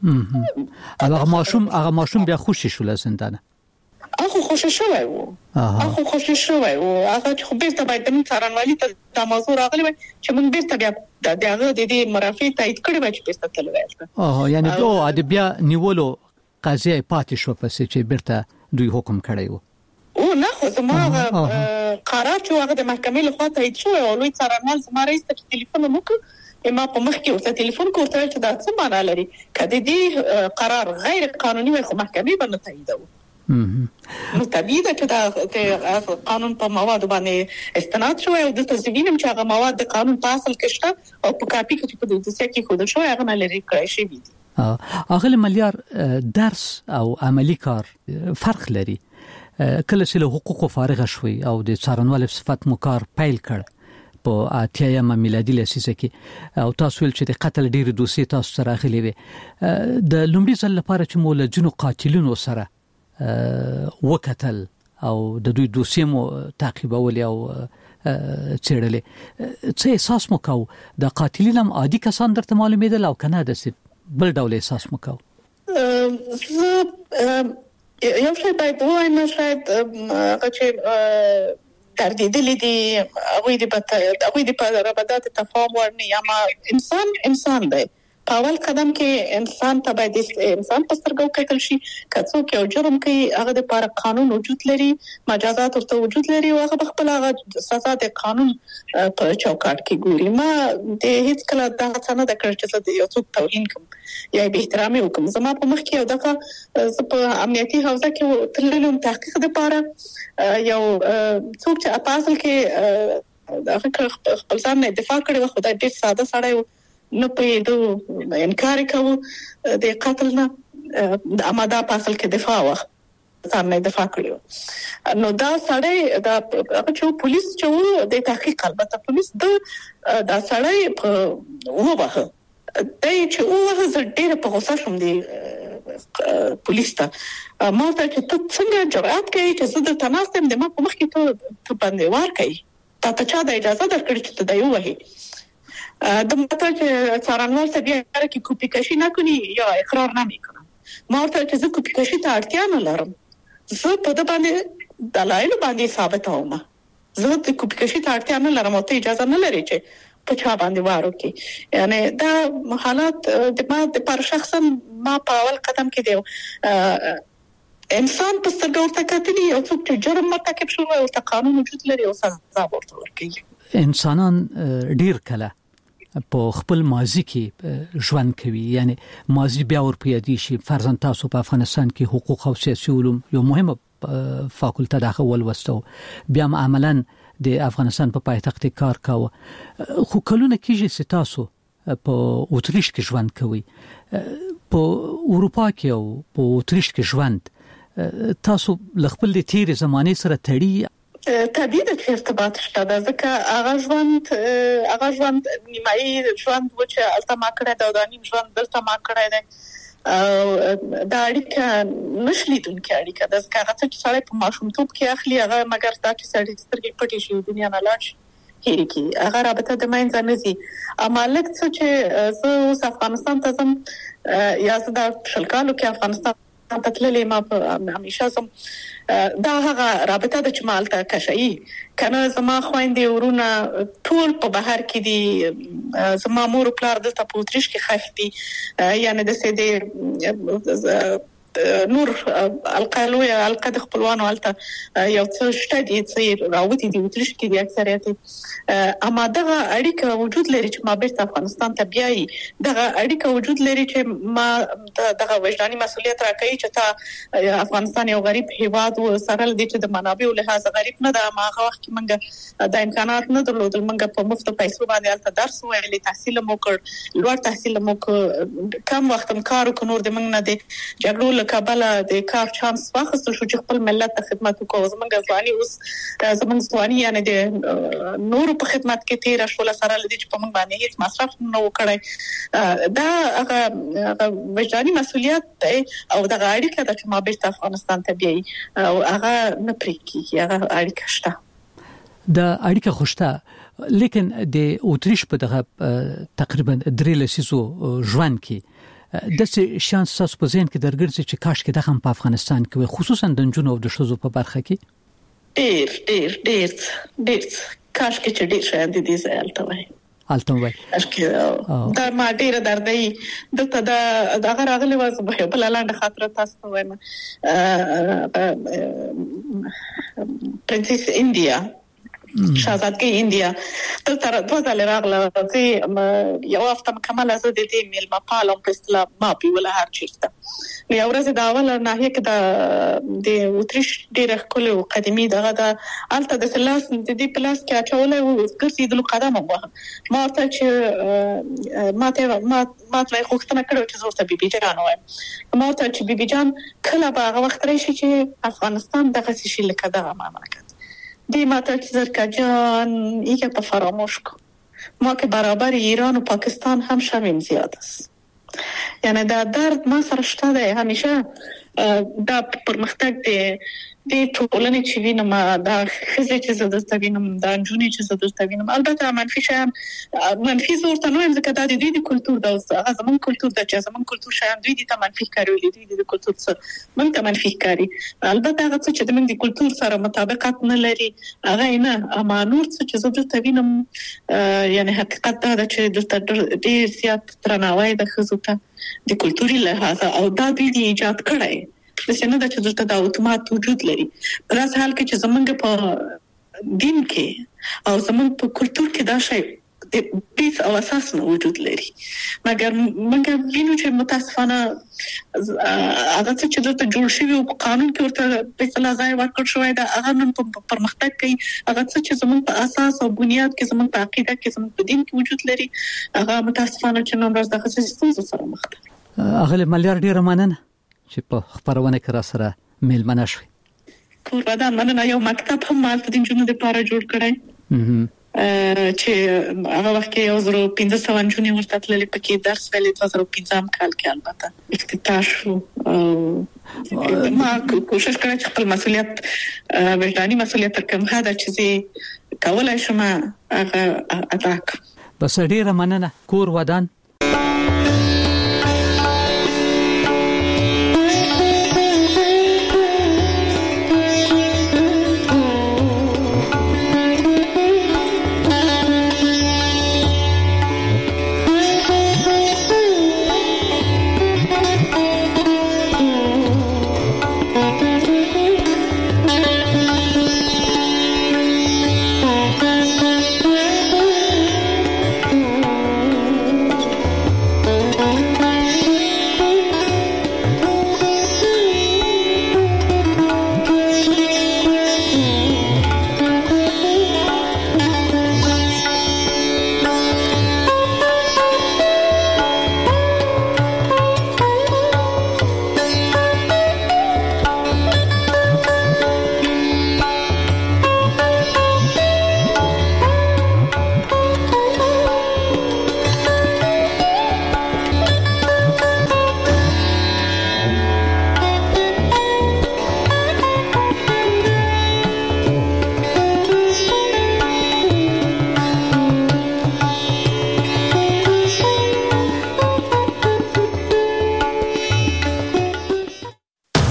هغه ماشوم هغه ماشوم بیا خوشی شول زندانه هغه خوشی شوی و هغه خوشی شوی و هغه خو بیرته باید د څارنوالي ته د موضوع راغلی وای چې موږ بیرته بیا د هغه د دې مرافع تایید کړی وای چې بیرته تلوي. اه یعنی دوه د بیا نیولو قضیه پاتې شو پسې چې بیرته دوی حکم کړی وو. او نه خو زما قرار چې هغه د محکمې لخوا تایید شو او لوی څارنوال زما رئیس ته ټلیفون وکړ، ما په مخ کې ورته ټلیفون کوته چې دا څه معنا لري، کله دې قرار غیر قانوني وي خو محکمې باندې تاییدوي. نو طبيعي ده چې دا قانون په مواد باندې استناد شوی او د تزوینم چې هغه مواد د قانون په اصل کې شته او په کاپي کې په دوسیه کې خود شوی هغه نه لري کړی شي دي. اغل ملیار درس او عملی کار فرق لري. کله چې له حقوقو فارغ شوي او د څارنوال صفت مو کار پیل کړ په اتیایم میلادي لسیزه کې او تاسو ول چې د قتل ډیر دوسیه تاسو سره غلي وي د لومړي ځل لپاره چې مول جنو قاتلونو سره وکتل او د دوی دوسیه مو تعقیبول او چیرلې څه احساس مو کو د قاتلینم عادي کسان درته معلومېدل او کنه د بل ډول احساس مو کو؟ یو شی باید وایم شاید هغه چې تردیدلې دي هغه دې هغه دې په رابطه تفاهم ورني یا ما انسان انسان دی. په اول قدم کې انسان ته باید انسان په سترګو کتل شي، کڅو کې او جرم کوي هغه د لپاره قانون وجود لري، مجازات ورته وجود لري او هغه خپل هغه سزا د قانون په چوکاټ کې ګوري. ما د هیڅ کله دا څه نه د کړ چې د یو څوک توهین کوم یا به احترامي وکم. زما په مخ کې یو دغه په امنیتي حوزه کې تللم تحقیق لپاره یو څوک چې په اصل کې هغه خپل ځان نه دفاع کړي و، خدای ډېر ساده سړی و، نو په دو انکار کوو د قتل نه د اماده په اصل کې دفاع وخت ځان نه دفاع کړو. نو دا سړی دا چې پولیس چې د تحقیق البته پولیس د دا سړی په وبخه دای چې وغه ډېر په غوسه شوم دی پولیس ته ما ته چې ته څنګه جرأت کوي چې زه د تناستم د ما په مخ کې ته ته باندې وار کوي، تا ته چا د اجازه درکړي چې ته دا یو وهي د ماته چې څارنوال ته بیا کې کوپی کشي نه کوي یا اقرار نه میکنه. ما ورته چې زه کوپی کشي ته اړتیا نه لرم، زه په د باندې دلایل باندې ثابت اومه زه د کوپی کشي ته اړتیا نه لرم او ته اجازه نه لري چې په چا باندې وارو کې. یعنی دا حالات د ما د پر شخصا ما په اول قدم کې دی انسان په سترګو ورته کتلی او څوک چې جرم مرتکب شوی او ته قانون وجود لري او سزا ورته ورکوي. انسانان ډیر کله په خپل ماضي کې ژوند کوي، یعنی ماضي بیا ور پیدا شي. فرضاً تاسو په افغانستان کې حقوق او سیاسي علوم یو مهمه فاکولته داخل ولوستو، بیا عملاً د افغانستان په پایتخت کار کاوه، خو کلونه کېږي چې تاسو په اوتریش کې ژوند کوي. په اروپا کې او په اوتریش کې ژوند تاسو لخپل د تیر زمانه سره تړي طبيعي د ارتباط شته د ځکه هغه ژوند هغه ژوند نیمایي ژوند و چې الته ما کړی دا د نیم ژوند دلته ما کړی دی او دا اړیکه نشلیدونکې اړیکه د ځکه هغه چې سړی په ماشومتوب کې اخلي هغه مګر دا چې سړی سترګې پټې شي دنیا نه لاړ شي هېري کې هغه رابطه د منځ نه ځي. اما لکه چې زه اوس افغانستان ته ځم یا زه د شلکالو کې افغانستان ته تللې ما په همیشه زم دا هغه رابطه د چمالته کشي کنه زما خويندې ورونه ټول په بهر کې دي، زما مور او پلار د تپوتریش کې خښ دي، یعنی د سیدې نور القالو یا القد خپلوانو الته یو څه شته دي چې راوتی دي وترش کې دي اکثریت. اما دغه اړیکه وجود لري چې ما بیرته افغانستان ته بیایي، دغه اړیکه وجود لري چې ما دغه وجداني مسؤلیت راکړي چې تا افغانستان یو غریب هیواد و سره د دې د منابعو لحاظ غریب نه ده. ما هغه وخت کې منګه د امکانات نه درلودل، منګه په مفت پیسو باندې الته درس ویلې، تحصیل مو کړ، لوړ تحصیل مو کړ، کم وخت هم کار وکړ، نور د منګ نه دي جګړو کابل د کار چانس واخیستل شو چې خپل ملت ته خدمت وکړو. زمونږ ځواني اوس زمونږ ځواني یعنی د نور په خدمت کې تیر شول سره لدی چې په موږ باندې هیڅ مصرف نه وکړي. دا هغه وجداني مسؤلیت او د اړیکه د چې ما بیرته افغانستان ته بیایي او هغه نه پریږي، هغه اړیکه شته، د اړیکه خوشته. لیکن د اوتریش په دغه تقریبا درې لسیزو ژوند کې د څه شانس تاسو په ذهن کې درګرځي چې کاش کې دغه په افغانستان کې خصوصا د جنونو او د شوزو په برخه کې ډېر ډېر ډېر ډېر کاش کې چې ډېر شاید دې ځای الته وای الته وای کاش کې دا ما ډېر دردې دلته دا دغه راغلی و په بل لاندې خاطر تاسو وایم پرنسس انډیا شاهزادګي انډیا تر دوه ځله راغله چې یو هفته مکمل از د دې میلمه پالم په اصطلاح ما پیوله هر چیرته. یو ورځ دا اول ناحیه کې د د اوتریش ډیره کله قدیمی دغه د الته د سلاس د دې پلاس کې اچولې او ګرځي د قدم وغه ما ته چې ما ته ما ما ته خوښتنه کړو چې زورته بیبي جان وایم، ما ته چې بیبي جان کله به هغه وخت راشي چې افغانستان دغه شي لکه دغه مملکت دی ما ته چې زرکا جان یکه په فراموش کو ما که برابر ایران و پاکستان هم شویم زیاد است. یعنی دا درد ما سره شته ده همیشه دا پرمختګ دی د ټولنې چې وینم دا خزه چې زده ستوینم دا جونی چې زده ستوینم البته منفي شایم منفي زورته نو هم ځکه دا د دې کلچر دا هغه زمون کلچر د چې زمون کلچر شایم دوی د منفي کاری ولې دوی د کلچر سره مونږ ته منفي کاری البته هغه څه چې د موږ د کلچر سره مطابقت نه لري هغه نه اما نور څه چې زده ستوینم یعنی حقیقت دا چې د ډېر زیات درناوی د خزو ته د کلچري لحاظ او دا د ایجاد کړای د څنګه د چې دلته د اتومات وجود لري په داس حال کې چې زمونږ په دین کې او زمونږ په کلچر کې دا شی د بیس او اساس نه وجود لري مګر موږ وینو چې متاسفانه هغه چې دلته جوړ شوی او قانون کې ورته په اصطلاح ځای ورکړ شوی دا هغه نن په پرمختګ کوي هغه چې زمونږ په اساس او بنیاد کې زمونږ په عقیده کې زمونږ په دین کې وجود لري هغه متاسفانه چې نن ورځ د خصوصي سره مخ ده. هغه مليار ډیر مننه چې په خبرونه کې را سره میلمنه شوي. کوربه دا مننه یو مکتب هم مال د جنونو لپاره جوړ کړی چې هغه وخت کې یو زرو پنځه سوه جنونو ورته تللې پکې درس ویلې دوه زره پنځم کال کې البته افتتاح شو. ما کوشش کړم چې خپل مسؤلیت وجداني مسؤلیت کوم هدا چې کولای شم هغه ادا کړم. بس ډیره مننه کور ودان